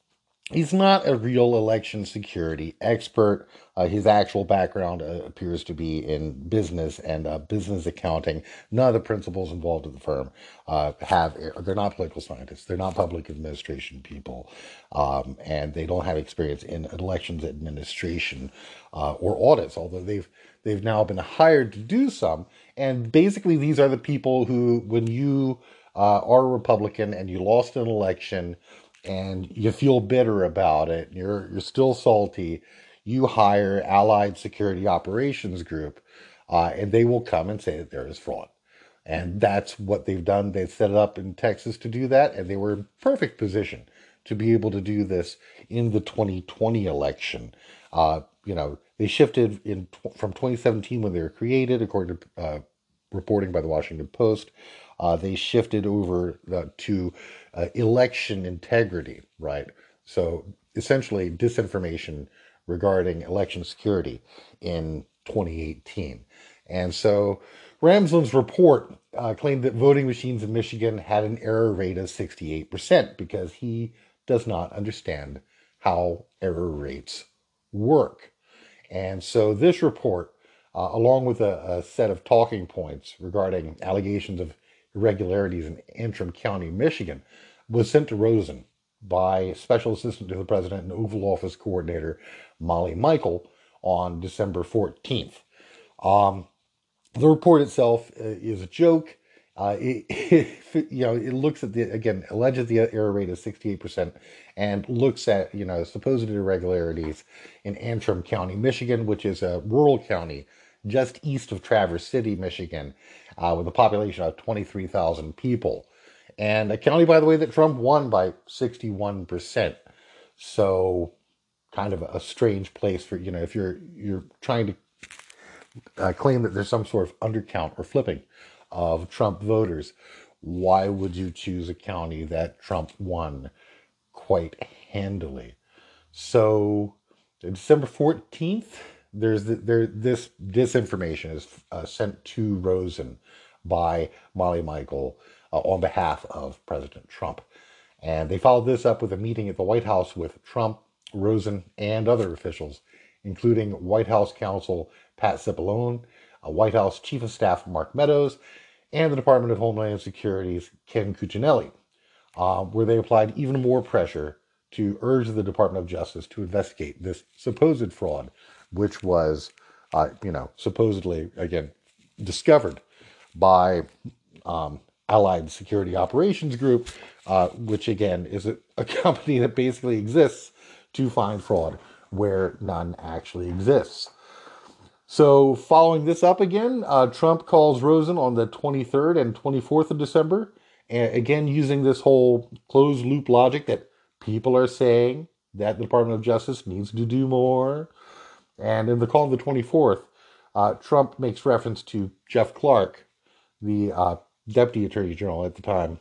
He's not a real election security expert. His actual background appears to be in business and business accounting. None of the principals involved in the firm they're not political scientists. They're not public administration people. And they don't have experience in elections administration or audits, although they've now been hired to do some. And basically, these are the people who, when you are a Republican and you lost an election, and you feel bitter about it, and you're still salty, you hire Allied Security Operations Group, and they will come and say that there is fraud. And that's what they've done. They've set it up in Texas to do that, and they were in perfect position to be able to do this in the 2020 election. They shifted from 2017 when they were created, according to reporting by the Washington Post. They shifted over to election integrity, right? So essentially, disinformation regarding election security in 2018. And so Ramsland's report claimed that voting machines in Michigan had an error rate of 68% because he does not understand how error rates work. And so this report, along with a set of talking points regarding allegations of irregularities in Antrim County, Michigan, was sent to Rosen by Special Assistant to the President and Oval Office Coordinator Molly Michael on December 14th. The report itself is a joke. It looks at alleges the error rate of 68% and looks at, supposed irregularities in Antrim County, Michigan, which is a rural county just east of Traverse City, Michigan, with a population of 23,000 people. And a county, by the way, that Trump won by 61%. So kind of a strange place for, if you're trying to claim that there's some sort of undercount or flipping of Trump voters, why would you choose a county that Trump won quite handily? So, December 14th, this disinformation is sent to Rosen by Molly Michael on behalf of President Trump. And they followed this up with a meeting at the White House with Trump, Rosen, and other officials, including White House counsel Pat Cipollone, White House Chief of Staff Mark Meadows, and the Department of Homeland Security's Ken Cuccinelli, where they applied even more pressure to urge the Department of Justice to investigate this supposed fraud, which was, supposedly, again, discovered by Allied Security Operations Group, which, again, is a company that basically exists to find fraud where none actually exists. So, following this up again, Trump calls Rosen on the 23rd and 24th of December, and again using this whole closed loop logic that people are saying that the Department of Justice needs to do more. And in the call on the 24th, Trump makes reference to Jeff Clark, the Deputy Attorney General at the time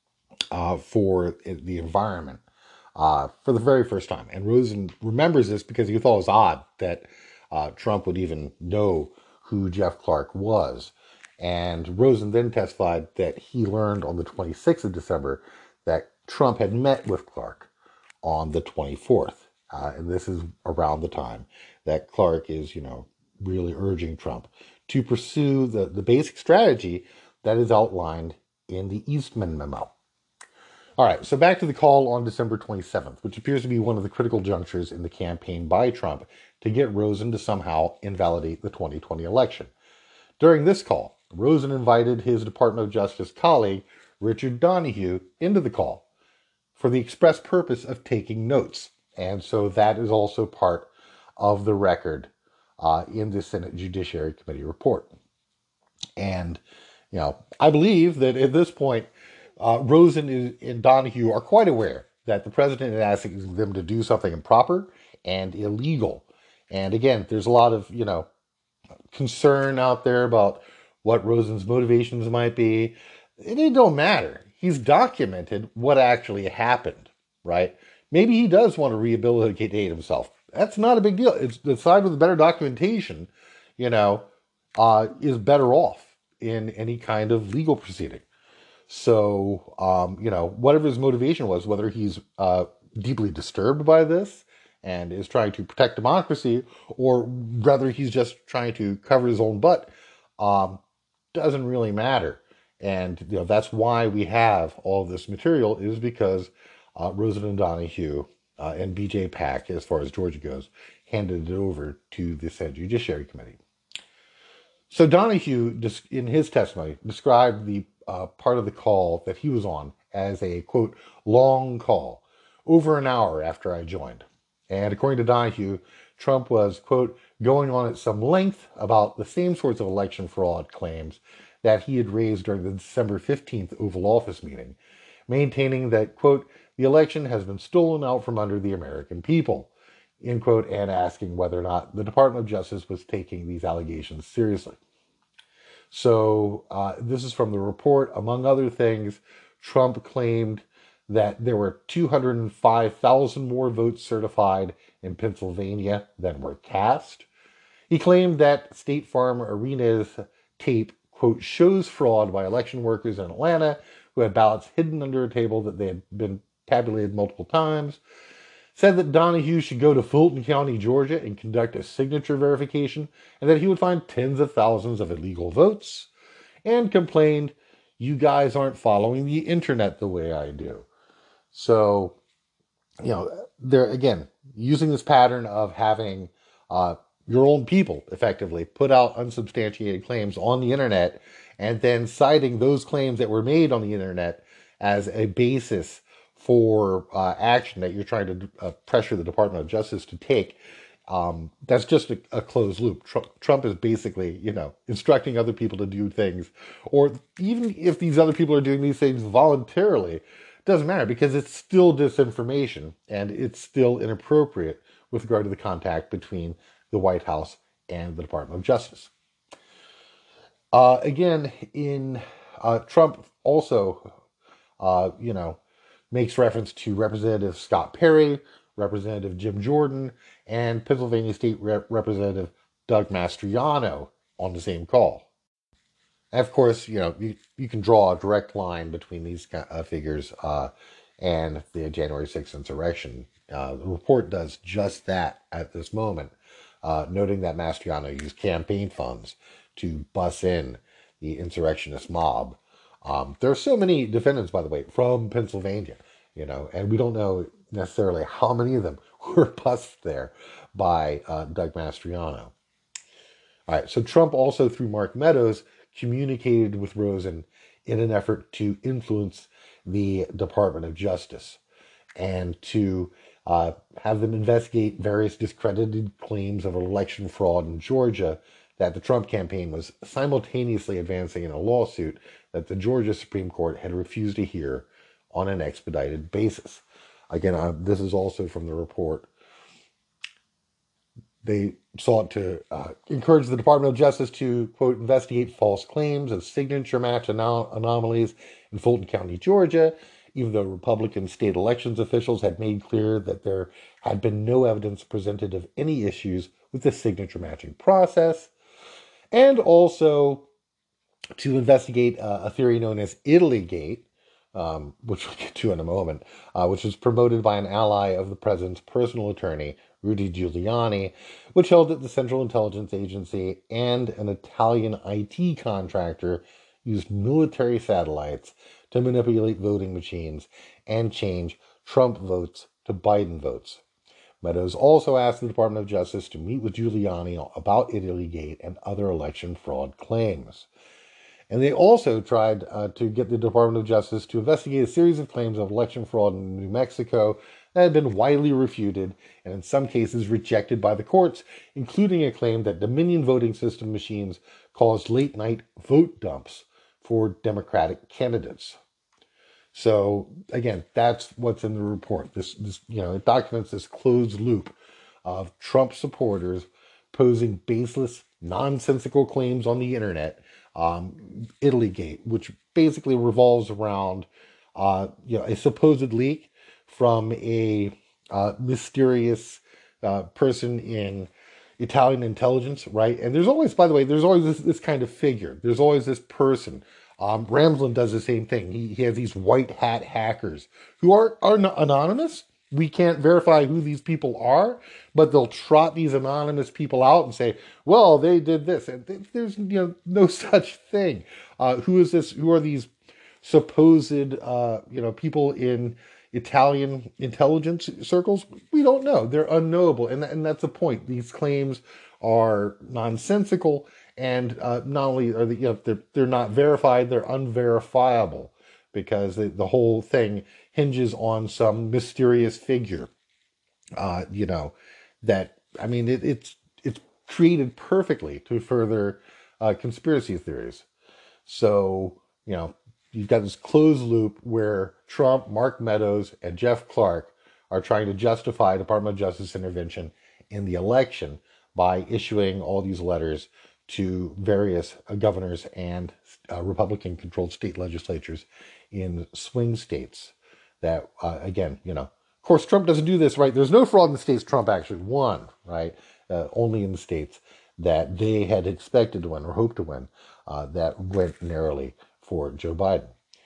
for the environment, for the very first time. And Rosen remembers this because he thought it was odd that Trump would even know who Jeff Clark was. And Rosen then testified that he learned on the 26th of December that Trump had met with Clark on the 24th. And this is around the time that Clark is, really urging Trump to pursue the basic strategy that is outlined in the Eastman memo. All right, so back to the call on December 27th, which appears to be one of the critical junctures in the campaign by Trump to get Rosen to somehow invalidate the 2020 election. During this call, Rosen invited his Department of Justice colleague, Richard Donoghue, into the call for the express purpose of taking notes. And so that is also part of the record in the Senate Judiciary Committee report. And, I believe that at this point, Rosen and Donoghue are quite aware that the president is asking them to do something improper and illegal. And again, there's a lot of, concern out there about what Rosen's motivations might be. It don't matter. He's documented what actually happened, right? Maybe he does want to rehabilitate himself. That's not a big deal. It's the side with better documentation, is better off in any kind of legal proceeding. So, whatever his motivation was, whether he's deeply disturbed by this and is trying to protect democracy, or whether he's just trying to cover his own butt, um, doesn't really matter. And that's why we have all of this material, is because Rosalynn Donahue and B.J. Pack, as far as Georgia goes, handed it over to the Senate Judiciary Committee. So Donahue, in his testimony, described the part of the call that he was on as a, quote, long call, over an hour after I joined. And according to Donahue, Trump was, quote, going on at some length about the same sorts of election fraud claims that he had raised during the December 15th Oval Office meeting, maintaining that, quote, the election has been stolen out from under the American people, end quote, and asking whether or not the Department of Justice was taking these allegations seriously. So this is from the report. Among other things, Trump claimed that there were 205,000 more votes certified in Pennsylvania than were cast. He claimed that State Farm Arena's tape, quote, shows fraud by election workers in Atlanta who had ballots hidden under a table that they had been tabulated multiple times. Said that Donahue should go to Fulton County, Georgia, and conduct a signature verification, and that he would find tens of thousands of illegal votes, and complained, you guys aren't following the internet the way I do. So, they're, again, using this pattern of having your own people, effectively, put out unsubstantiated claims on the internet, and then citing those claims that were made on the internet as a basis for action that you're trying to pressure the Department of Justice to take. That's just a closed loop. Trump is basically, instructing other people to do things, or even if these other people are doing these things voluntarily, it doesn't matter, because it's still disinformation and it's still inappropriate with regard to the contact between the White House and the Department of Justice. Again, Trump also, makes reference to Representative Scott Perry, Representative Jim Jordan, and Pennsylvania State Representative Doug Mastriano on the same call. And of course, you can draw a direct line between these figures and the January 6th insurrection. The report does just that at this moment, noting that Mastriano used campaign funds to bus in the insurrectionist mob. There are so many defendants, by the way, from Pennsylvania, and we don't know necessarily how many of them were bussed there by Doug Mastriano. All right, so Trump also, through Mark Meadows, communicated with Rosen in an effort to influence the Department of Justice and to have them investigate various discredited claims of election fraud in Georgia that the Trump campaign was simultaneously advancing in a lawsuit that the Georgia Supreme Court had refused to hear on an expedited basis. Again, this is also from the report. They sought to encourage the Department of Justice to, quote, investigate false claims of signature match anomalies in Fulton County, Georgia, even though Republican state elections officials had made clear that there had been no evidence presented of any issues with the signature matching process. And also to investigate a theory known as Italygate, which we'll get to in a moment, which was promoted by an ally of the president's personal attorney, Rudy Giuliani, which held that the Central Intelligence Agency and an Italian IT contractor used military satellites to manipulate voting machines and change Trump votes to Biden votes. Meadows also asked the Department of Justice to meet with Giuliani about Italygate and other election fraud claims. And they also tried to get the Department of Justice to investigate a series of claims of election fraud in New Mexico that had been widely refuted and in some cases rejected by the courts, including a claim that Dominion voting system machines caused late-night vote dumps for Democratic candidates. So again, that's what's in the report. This it documents this closed loop of Trump supporters posing baseless, nonsensical claims on the internet. Italygate, which basically revolves around a supposed leak from a mysterious person in Italian intelligence, right? And there's always, by the way, this kind of figure. There's always this person. Ramsland does the same thing. He has these white hat hackers who are anonymous, we can't verify who these people are, but they'll trot these anonymous people out and say, well, they did this. And there's no such thing. Who is this? Who are these supposed people in Italian intelligence circles? We don't know. They're unknowable, and that's the point. These claims are nonsensical, and not only are they're not verified, they're unverifiable because the whole thing hinges on some mysterious figure. That I mean, it's created perfectly to further conspiracy theories. So, you've got this closed loop where Trump, Mark Meadows, and Jeff Clark are trying to justify Department of Justice intervention in the election by issuing all these letters to various governors and Republican controlled state legislatures in swing states. That, again, of course, Trump doesn't do this, right? There's no fraud in the states Trump actually won, right? Only in the states that they had expected to win or hoped to win, that went narrowly for Joe Biden.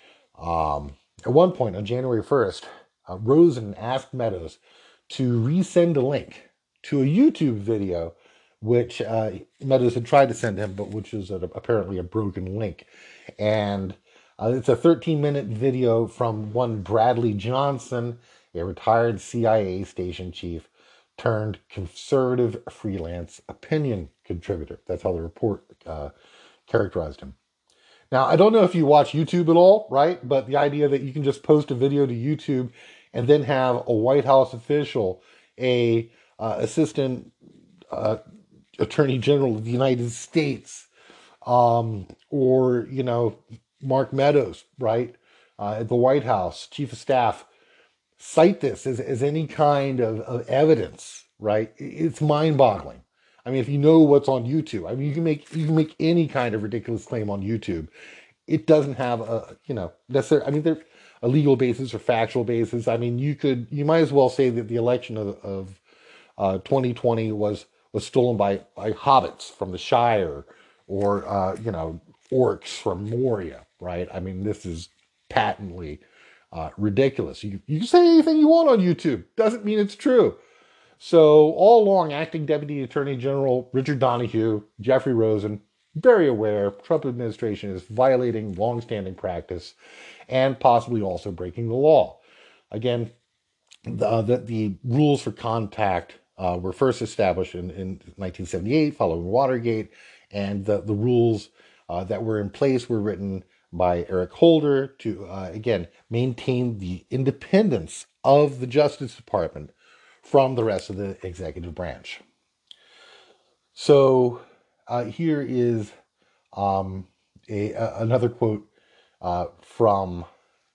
At one point on January 1st, Rosen asked Meadows to resend a link to a YouTube video, which Meadows had tried to send him, but which is apparently a broken link. And it's a 13-minute video from one Bradley Johnson, a retired CIA station chief turned conservative freelance opinion contributor. That's how the report characterized him. Now, I don't know if you watch YouTube at all, right? But the idea that you can just post a video to YouTube and then have a White House official, a assistant attorney general of the United States, or, Mark Meadows, right, at the White House, chief of staff, cite this as any kind of evidence, right? It's mind-boggling. I mean, if you know what's on YouTube, I mean, you can make any kind of ridiculous claim on YouTube. It doesn't have a necessarily. I mean, they're a legal basis or factual basis. I mean, you might as well say that the election of 2020 was stolen by hobbits from the Shire, or orcs from Moria, right? I mean, this is patently ridiculous. You can say anything you want on YouTube. Doesn't mean it's true. So all along, acting Deputy Attorney General Richard Donoghue, Jeffrey Rosen, very aware Trump administration is violating longstanding practice and possibly also breaking the law. Again, the rules for contact were first established in 1978 following Watergate, and the rules that were in place were written by Eric Holder to, again, maintain the independence of the Justice Department from the rest of the executive branch. So here is another quote from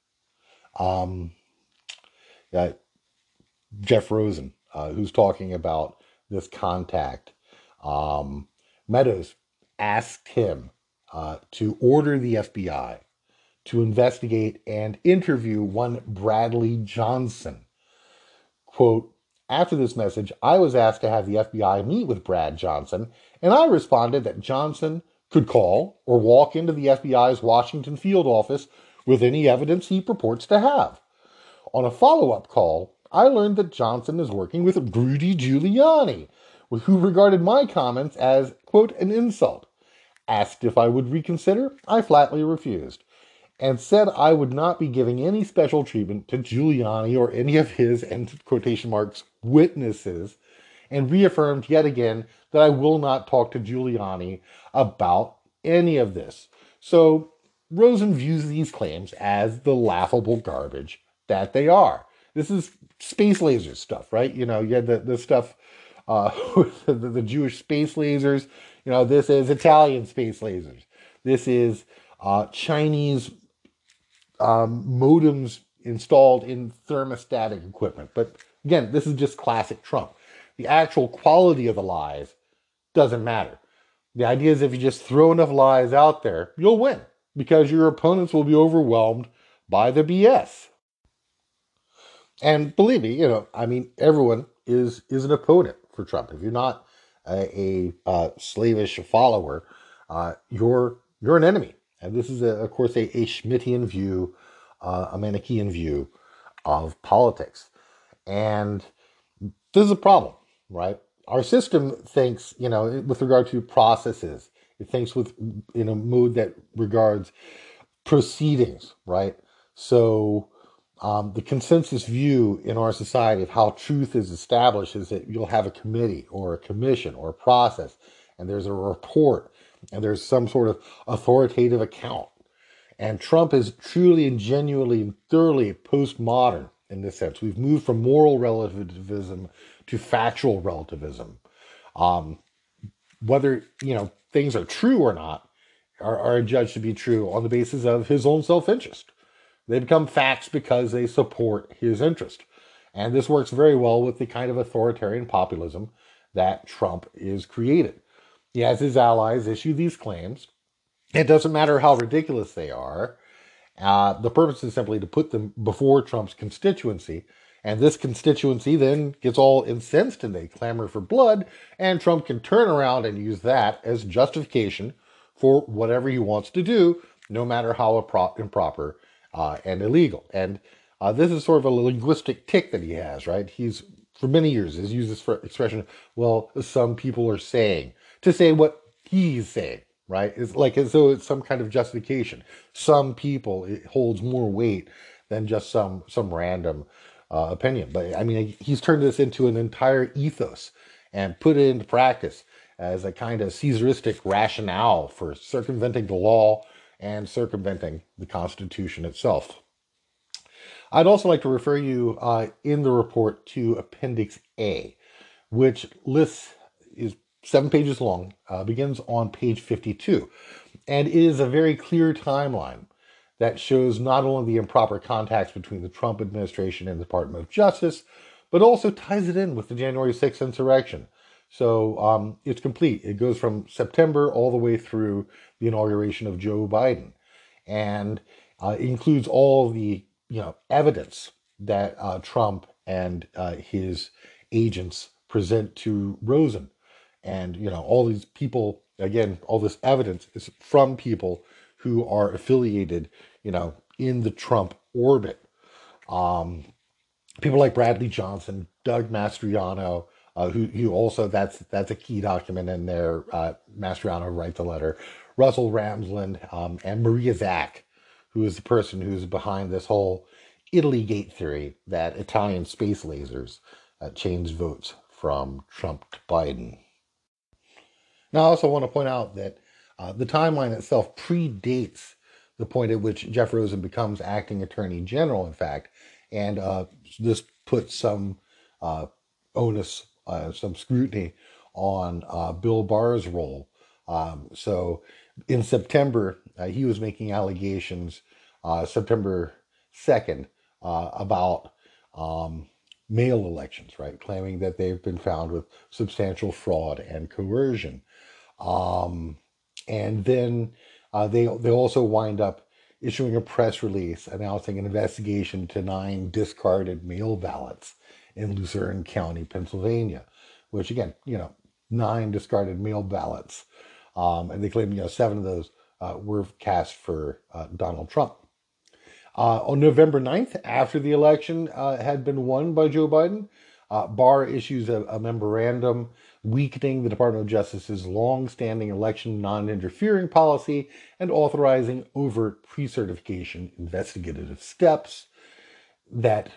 Jeff Rosen, who's talking about this contact. Meadows asked him to order the FBI to investigate and interview one Bradley Johnson. Quote, after this message, I was asked to have the FBI meet with Brad Johnson, and I responded that Johnson could call or walk into the FBI's Washington field office with any evidence he purports to have. On a follow-up call, I learned that Johnson is working with Rudy Giuliani, who regarded my comments as, quote, an insult. Asked if I would reconsider, I flatly refused, and said I would not be giving any special treatment to Giuliani or any of his, and quotation marks, witnesses, and reaffirmed yet again that I will not talk to Giuliani about any of this. So Rosen views these claims as the laughable garbage that they are. This is space laser stuff, right? You had the stuff with the Jewish space lasers. This is Italian space lasers. This is Chinese modems installed in thermostatic equipment. But again, this is just classic Trump. The actual quality of the lies doesn't matter. The idea is if you just throw enough lies out there, you'll win because your opponents will be overwhelmed by the BS. And believe me, everyone is an opponent for Trump. If you're not a slavish follower, you're an enemy. And this is, of course, a Schmittian view, a Manichaean view of politics. And this is a problem, right? Our system thinks, with regard to processes, it thinks with in a mood that regards proceedings, right? So the consensus view in our society of how truth is established is that you'll have a committee or a commission or a process, and there's a report, and there's some sort of authoritative account. And Trump is truly and genuinely and thoroughly postmodern in this sense. We've moved from moral relativism to factual relativism. Um, Whether things are true or not are judged to be true on the basis of his own self-interest. They become facts because they support his interest. And this works very well with the kind of authoritarian populism that Trump is created. He has his allies issue these claims. It doesn't matter how ridiculous they are. The purpose is simply to put them before Trump's constituency. And this constituency then gets all incensed and they clamor for blood. And Trump can turn around and use that as justification for whatever he wants to do, no matter how improper and illegal. And this is sort of a linguistic tick that he has, right? He's, for many years, has used this expression, well, some people are saying, to say what he's saying, right? It's like as though it's some kind of justification. Some people, it holds more weight than just some random opinion. But I mean, he's turned this into an entire ethos and put it into practice as a kind of Caesaristic rationale for circumventing the law and circumventing the Constitution itself. I'd also like to refer you in the report to Appendix A, which is 7 pages long, begins on page 52, and it is a very clear timeline that shows not only the improper contacts between the Trump administration and the Department of Justice, but also ties it in with the January 6th insurrection. So it's complete. It goes from September all the way through the inauguration of Joe Biden, and it includes all the evidence that Trump and his agents present to Rosen, and all these people. Again, all this evidence is from people who are affiliated, in the Trump orbit. Um, People like Bradley Johnson, Doug Mastriano, who also that's a key document in there. Mastriano writes a letter. Russell Ramsland and Maria Zack, who is the person who's behind this whole Italy Gate theory that Italian space lasers changed votes from Trump to Biden. Now, I also want to point out that the timeline itself predates the point at which Jeff Rosen becomes acting attorney general, in fact, and this puts some uh, onus, some scrutiny on Bill Barr's role. So in September, he was making allegations, September 2nd, about um, mail elections, right? Claiming that they've been found with substantial fraud and coercion. Um, and then they also wind up issuing a press release announcing an investigation to 9 discarded mail ballots in Lucerne County, Pennsylvania, which again, 9 discarded mail ballots, and they claim 7 of those were cast for Donald Trump. On November 9th, after the election had been won by Joe Biden, Barr issues a memorandum weakening the Department of Justice's long-standing election non-interfering policy and authorizing overt pre-certification investigative steps that,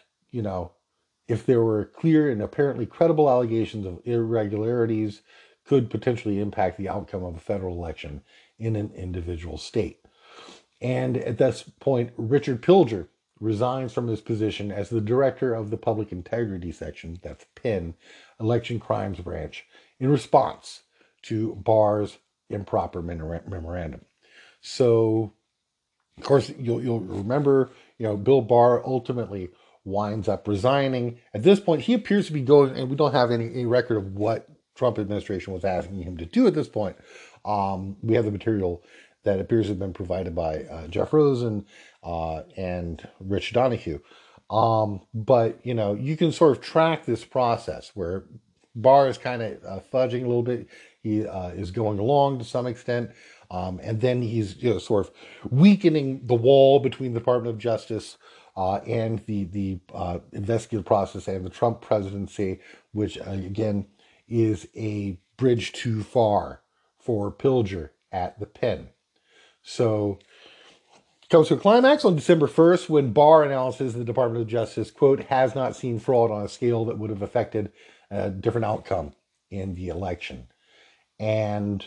if there were clear and apparently credible allegations of irregularities, could potentially impact the outcome of a federal election in an individual state. And at this point, Richard Pilger resigns from his position as the director of the Public Integrity Section, that's PIN, Election Crimes Branch, in response to Barr's improper memorandum. So, of course, you'll remember, Bill Barr ultimately winds up resigning. At this point, he appears to be going, and we don't have any record of what Trump administration was asking him to do at this point. We have the material that appears to have been provided by Jeff Rosen and Rich Donahue. But, you can sort of track this process where Barr is kind of fudging a little bit. He is going along to some extent, and then he's sort of weakening the wall between the Department of Justice and the investigative process and the Trump presidency, which again is a bridge too far for Pilger at the pen. So comes to a climax on December 1st when Barr announces the Department of Justice, quote, has not seen fraud on a scale that would have affected a different outcome in the election. And,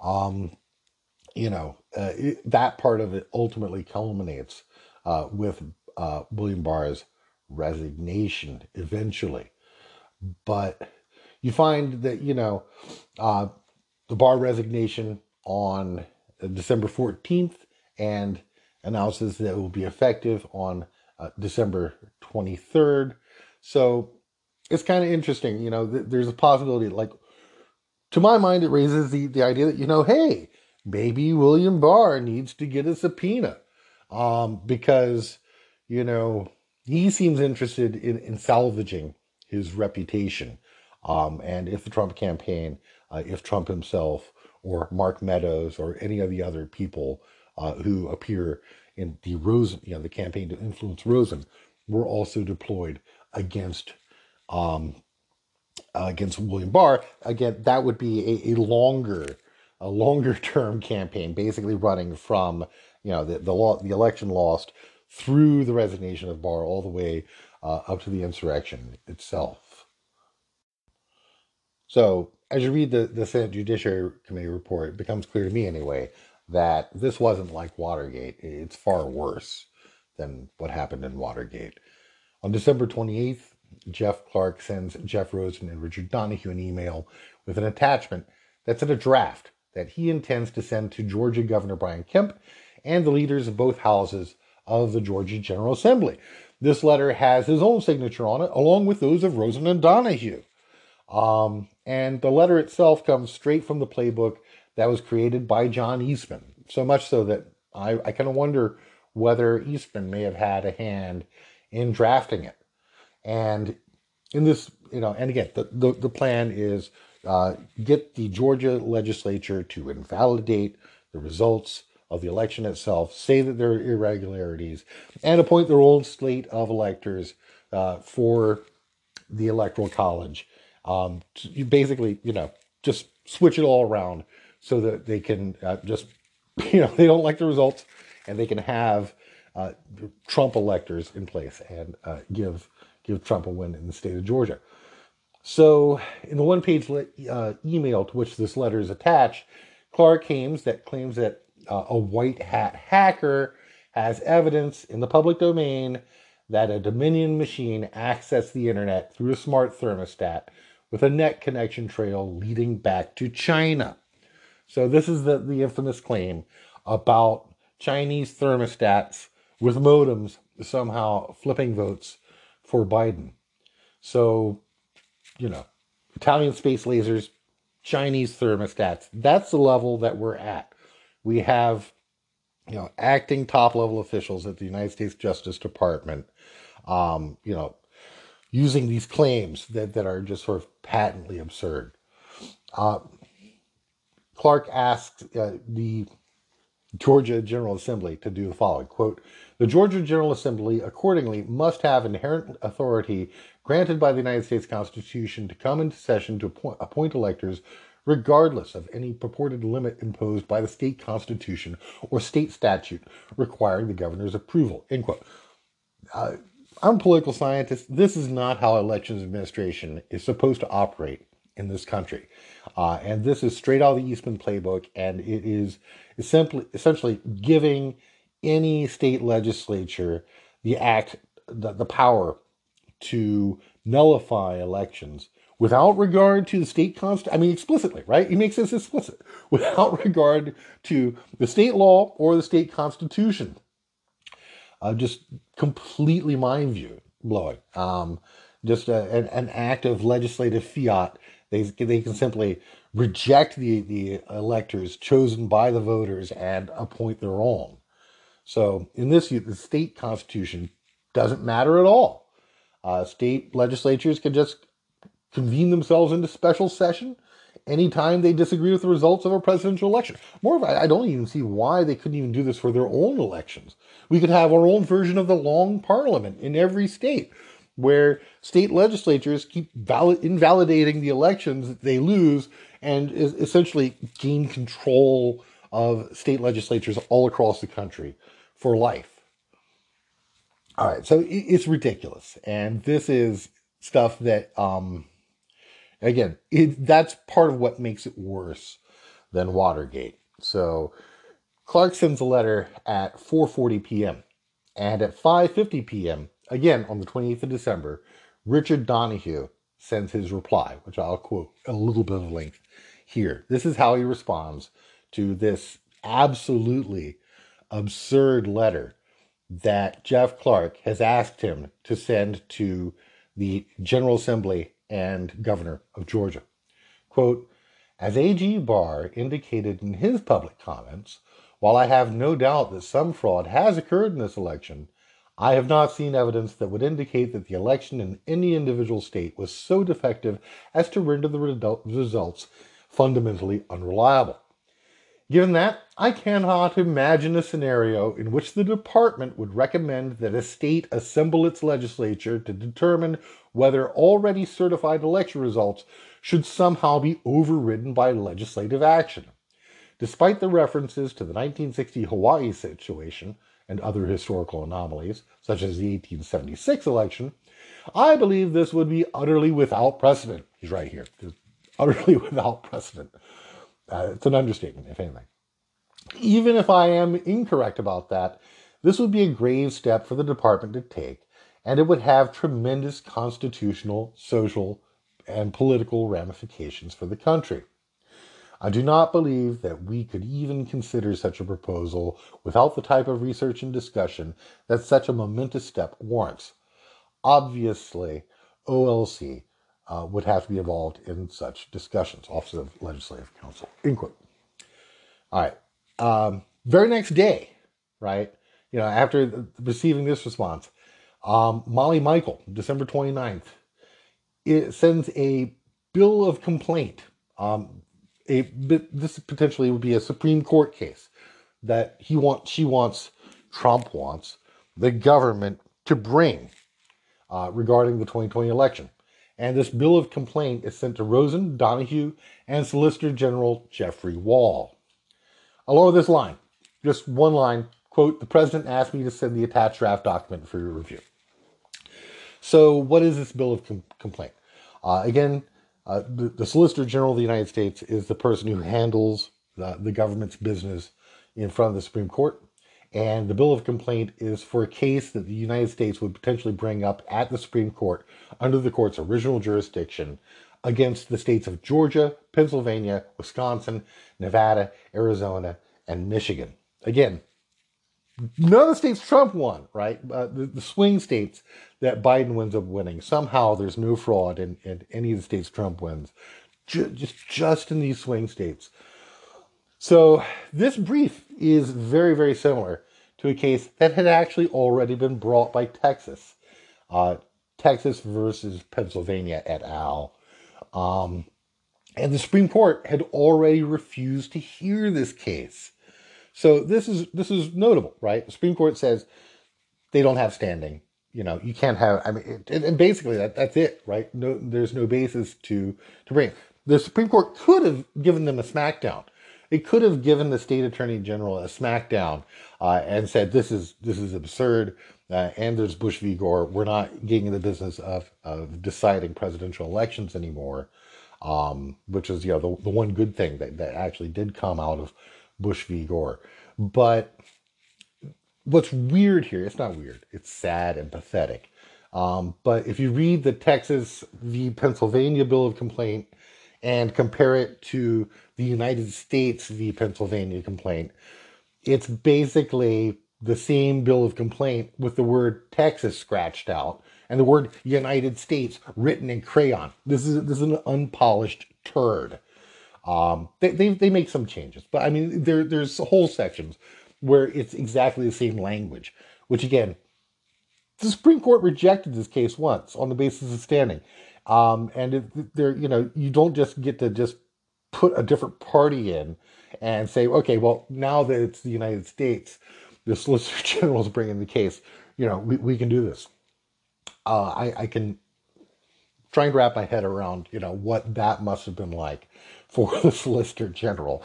that part of it ultimately culminates with William Barr's resignation eventually. But you find that, the Barr resignation on December 14th and announces that it will be effective on December 23rd. So it's kind of interesting. There's a possibility, like, to my mind, it raises the idea that, hey, maybe William Barr needs to get a subpoena because, he seems interested in salvaging his reputation. And if the Trump campaign, if Trump himself or Mark Meadows or any of the other people who appear in the Rosen, the campaign to influence Rosen, were also deployed against William Barr. Again, that would be a longer term campaign, basically running from the election lost through the resignation of Barr all the way up to the insurrection itself. So as you read the Senate Judiciary Committee report, it becomes clear to me anyway that this wasn't like Watergate. It's far worse than what happened in Watergate. On December 28th, Jeff Clark sends Jeff Rosen and Richard Donahue an email with an attachment that's in a draft that he intends to send to Georgia Governor Brian Kemp and the leaders of both houses of the Georgia General Assembly. This letter has his own signature on it, along with those of Rosen and Donahue. And the letter itself comes straight from the playbook that was created by John Eastman. So much so that I kind of wonder whether Eastman may have had a hand in drafting it. And in this, and again, the plan is get the Georgia legislature to invalidate the results of the election itself, say that there are irregularities, and appoint their own slate of electors for the Electoral College. You basically, just switch it all around so that they can just, they don't like the results and they can have Trump electors in place and give Trump a win in the state of Georgia. So in the one-page email to which this letter is attached, Clark claims that a white hat hacker has evidence in the public domain that a Dominion machine accessed the internet through a smart thermostat with a net connection trail leading back to China. So this is the infamous claim about Chinese thermostats with modems somehow flipping votes for Biden. So, Italian space lasers, Chinese thermostats, that's the level that we're at. We have, acting top level officials at the United States Justice Department, using these claims that are just sort of patently absurd. Clark asked the Georgia General Assembly to do the following, quote, the Georgia General Assembly accordingly must have inherent authority granted by the United States Constitution to come into session to appoint electors regardless of any purported limit imposed by the state constitution or state statute requiring the governor's approval, end quote. I'm a political scientist. This is not how elections administration is supposed to operate in this country. And this is straight out of the Eastman playbook, and it is essentially giving any state legislature the power to nullify elections without regard to the state explicitly, right? He makes this explicit, without regard to the state law or the state constitution. Just completely mind blowing. Just an act of legislative fiat. They can simply reject the electors chosen by the voters and appoint their own. So in this, the state constitution doesn't matter at all. State legislatures can just convene themselves into special session anytime they disagree with the results of a presidential election. Moreover, I don't even see why they couldn't even do this for their own elections. We could have our own version of the long parliament in every state, where state legislatures keep invalidating the elections that they lose and essentially gain control of state legislatures all across the country for life. All right, so it's ridiculous. And this is stuff that, again, that's part of what makes it worse than Watergate. So Clark sends a letter at 4:40 p.m. And at 5:50 p.m., again on the 28th of December, Richard Donahue sends his reply, which I'll quote a little bit of length here. This is how he responds to this absolutely absurd letter that Jeff Clark has asked him to send to the General Assembly and Governor of Georgia. Quote, as A.G. Barr indicated in his public comments, while I have no doubt that some fraud has occurred in this election, I have not seen evidence that would indicate that the election in any individual state was so defective as to render the results fundamentally unreliable. Given that, I cannot imagine a scenario in which the department would recommend that a state assemble its legislature to determine whether already certified election results should somehow be overridden by legislative action. Despite the references to the 1960 Hawaii situation and other historical anomalies, such as the 1876 election, I believe this would be utterly without precedent. He's right here. It's utterly without precedent. It's an understatement, if anything. Even if I am incorrect about that, this would be a grave step for the department to take, and it would have tremendous constitutional, social, and political ramifications for the country. I do not believe that we could even consider such a proposal without the type of research and discussion that such a momentous step warrants. Obviously, OLC would have to be involved in such discussions, Office of Legislative Counsel, end quote. All right. Very next day, right, after receiving this response, Molly Michael, December 29th, it sends a bill of complaint. This potentially would be a Supreme Court case that Trump wants the government to bring regarding the 2020 election. And this bill of complaint is sent to Rosen, Donahue, and Solicitor General Jeffrey Wall. Along with this line, just one line, quote, the president asked me to send the attached draft document for your review. So what is this bill of complaint? Again, the Solicitor General of the United States is the person who handles the government's business in front of the Supreme Court. And the bill of complaint is for a case that the United States would potentially bring up at the Supreme Court under the court's original jurisdiction against the states of Georgia, Pennsylvania, Wisconsin, Nevada, Arizona, and Michigan. Again, none of the states Trump won, right? The swing states that Biden winds up winning. Somehow there's no fraud in any of the states Trump wins. Just in these swing states. So this brief is very, very similar to a case that had actually already been brought by Texas. Texas versus Pennsylvania et al. And the Supreme Court had already refused to hear this case. So this is notable, right? The Supreme Court says they don't have standing. You can't have, and basically that's it, right? No, there's no basis to bring. The Supreme Court could have given them a smackdown. It could have given the state attorney general a smackdown and said, this is absurd. And there's Bush v. Gore. We're not getting in the business of deciding presidential elections anymore, which is, the one good thing that actually did come out of Bush v. Gore. But what's weird here, it's not weird, it's sad and pathetic. But if you read the Texas v. Pennsylvania bill of complaint and compare it to the United States v. Pennsylvania complaint, it's basically the same bill of complaint with the word Texas scratched out and the word United States written in crayon. This is an unpolished turd. They make some changes, but there's whole sections where it's exactly the same language, which again, the Supreme Court rejected this case once on the basis of standing. And there, you don't just get to just put a different party in and say, okay, well, now that it's the United States, the Solicitor General is bringing the case. We can do this. I can trying to wrap my head around, what that must have been like for the Solicitor General.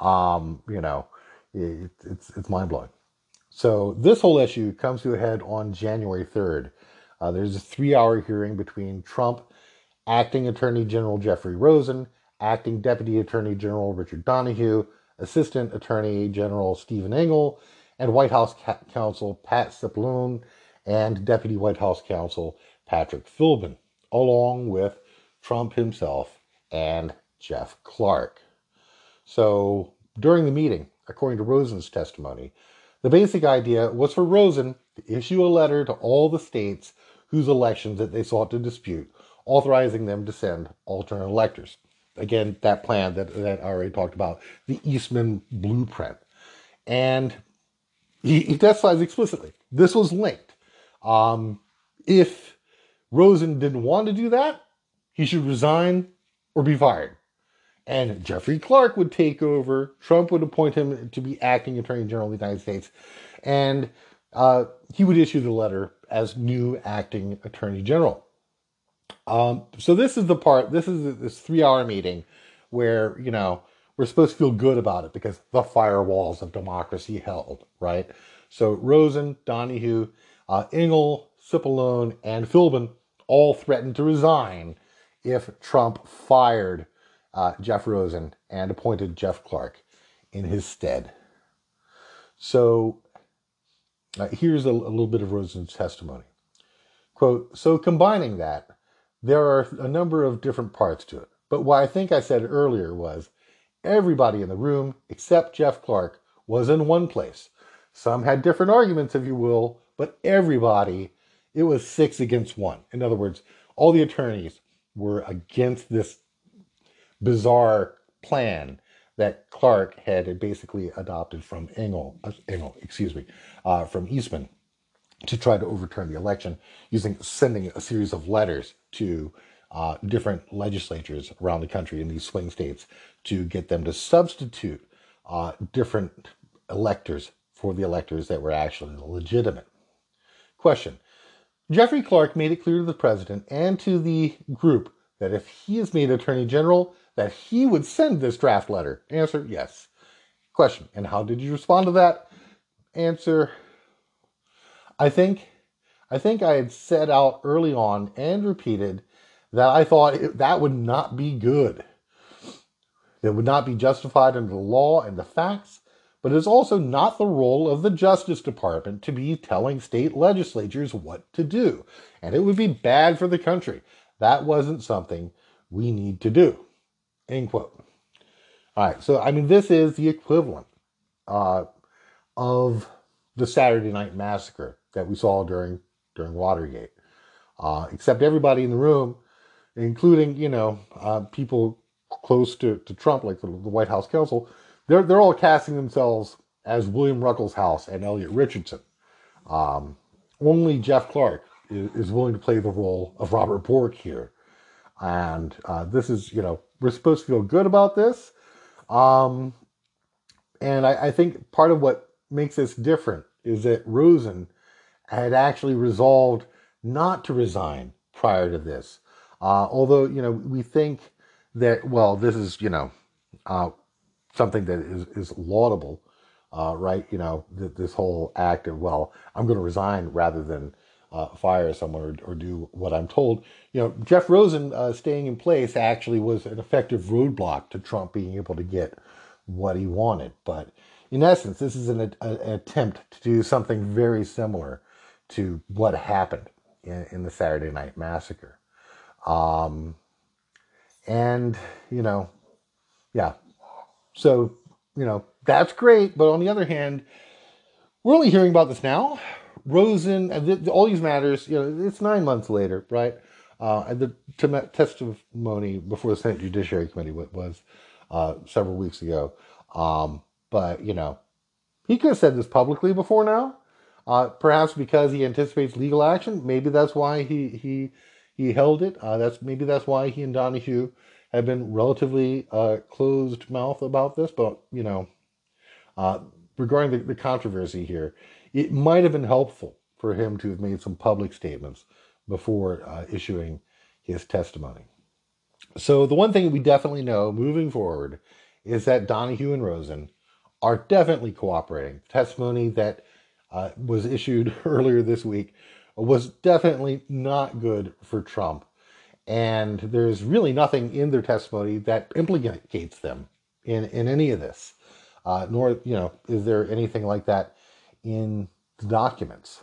It's mind blowing. So this whole issue comes to a head on January 3rd. There's a 3-hour hearing between Trump, Acting Attorney General Jeffrey Rosen, Acting Deputy Attorney General Richard Donahue, Assistant Attorney General Stephen Engel, and White House Counsel Pat Cipollone and Deputy White House Counsel Patrick Philbin, along with Trump himself and Jeff Clark. So during the meeting, according to Rosen's testimony, the basic idea was for Rosen to issue a letter to all the states whose elections that they sought to dispute, authorizing them to send alternate electors. Again, that plan that I already talked about, the Eastman blueprint. And he testifies explicitly. This was linked. If Rosen didn't want to do that, he should resign or be fired. And Jeffrey Clark would take over. Trump would appoint him to be acting Attorney General of the United States. And he would issue the letter as new acting Attorney General. So this is this 3-hour meeting where, we're supposed to feel good about it because the firewalls of democracy held, right? So Rosen, Donahue, Engel, Cipollone, and Philbin all threatened to resign if Trump fired Jeff Rosen and appointed Jeff Clark in his stead. So here's a little bit of Rosen's testimony. Quote, so combining that, there are a number of different parts to it. But what I think I said earlier was everybody in the room except Jeff Clark was in one place. Some had different arguments, if you will, but everybody, it was 6 against 1. In other words, all the attorneys were against this bizarre plan that Clark had basically adopted from from Eastman to try to overturn the election sending a series of letters to different legislatures around the country in these swing states to get them to substitute different electors for the electors that were actually legitimate. Question. Jeffrey Clark made it clear to the president and to the group that if he is made Attorney General, that he would send this draft letter. Answer, yes. Question. And how did you respond to that? Answer, I think I had set out early on and repeated that I thought that would not be good. It would not be justified under the law and the facts, but it is also not the role of the Justice Department to be telling state legislatures what to do. And it would be bad for the country. That wasn't something we need to do. End quote. All right, so this is the equivalent of the Saturday Night Massacre that we saw during Watergate. Except everybody in the room, including people close to Trump, like the White House counsel, they're all casting themselves as William Ruckelshaus and Elliot Richardson. Only Jeff Clark is willing to play the role of Robert Bork here, and this is we're supposed to feel good about this, and I think part of what makes this different is that Rosen had actually resolved not to resign prior to this. Although, we think that, well, this is, something that is laudable, right? This whole act of, well, I'm going to resign rather than fire someone or do what I'm told. Jeff Rosen staying in place actually was an effective roadblock to Trump being able to get what he wanted. But in essence, this is an attempt to do something very similar to what happened in the Saturday Night Massacre. And, yeah. So, that's great. But on the other hand, we're only hearing about this now. Rosen, all these matters, it's 9 months later, right? The testimony before the Senate Judiciary Committee was several weeks ago. But, he could have said this publicly before now. Perhaps because he anticipates legal action. Maybe that's why he he held it. That's why he and Donahue have been relatively closed mouth about this. But uh, regarding the controversy here, it might have been helpful for him to have made some public statements before issuing his testimony. So the one thing we definitely know moving forward is that Donahue and Rosen are definitely cooperating. Testimony that was issued earlier this week was definitely not good for Trump. And there's really nothing in their testimony that implicates them in any of this. Nor, is there anything like that in the documents.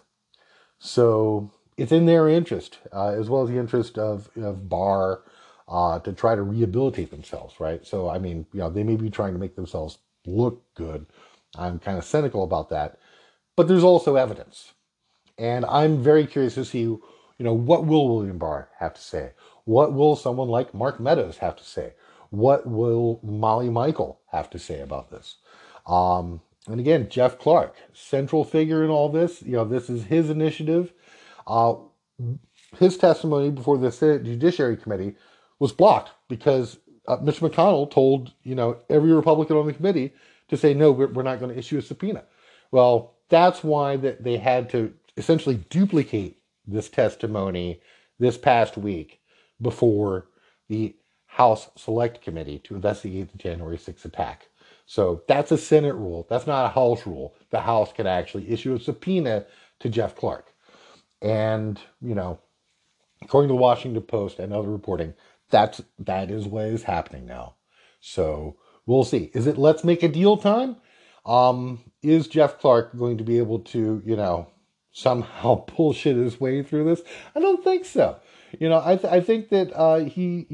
So it's in their interest, as well as the interest of Barr, to try to rehabilitate themselves, right? So, I mean, they may be trying to make themselves look good. I'm kind of cynical about that. But there's also evidence. And I'm very curious to see, what will William Barr have to say? What will someone like Mark Meadows have to say? What will Molly Michael have to say about this? And again, Jeff Clark, central figure in all this. This is his initiative. Uh, his testimony before the Senate Judiciary Committee was blocked because Mitch McConnell told, every Republican on the committee to say, no, we're not going to issue a subpoena. Well, that's why they had to essentially duplicate this testimony this past week before the House Select Committee to investigate the January 6th attack. So that's a Senate rule. That's not a House rule. The House can actually issue a subpoena to Jeff Clark. And, according to the Washington Post and other reporting, that is what is happening now. So we'll see. Is it let's make a deal time? Is Jeff Clark going to be able to, somehow bullshit his way through this? I don't think so. I think that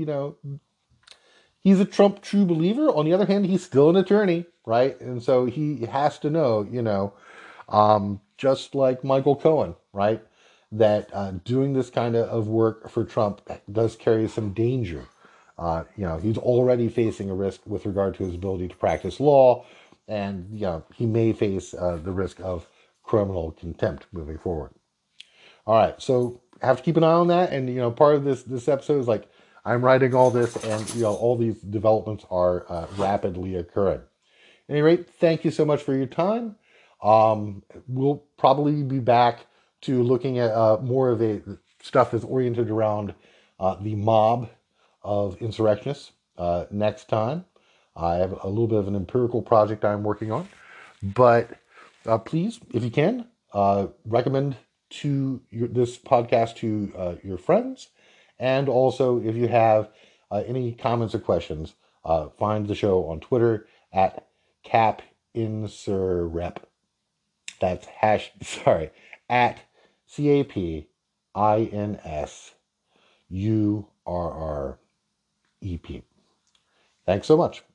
he's a Trump true believer. On the other hand, he's still an attorney, right? And so he has to know, just like Michael Cohen, right? That doing this kind of work for Trump does carry some danger. He's already facing a risk with regard to his ability to practice law, and he may face the risk of criminal contempt moving forward. All right, so have to keep an eye on that, and part of this episode is like I'm writing all this, and all these developments are rapidly occurring. At any rate, thank you so much for your time. We'll probably be back to looking at more of a stuff that's oriented around the mob of insurrectionists next time. I have a little bit of an empirical project I'm working on, but please, if you can, recommend this podcast to your friends, and also if you have any comments or questions, find the show on Twitter at CapInsurrep. That's at CapInsurrep. Thanks so much.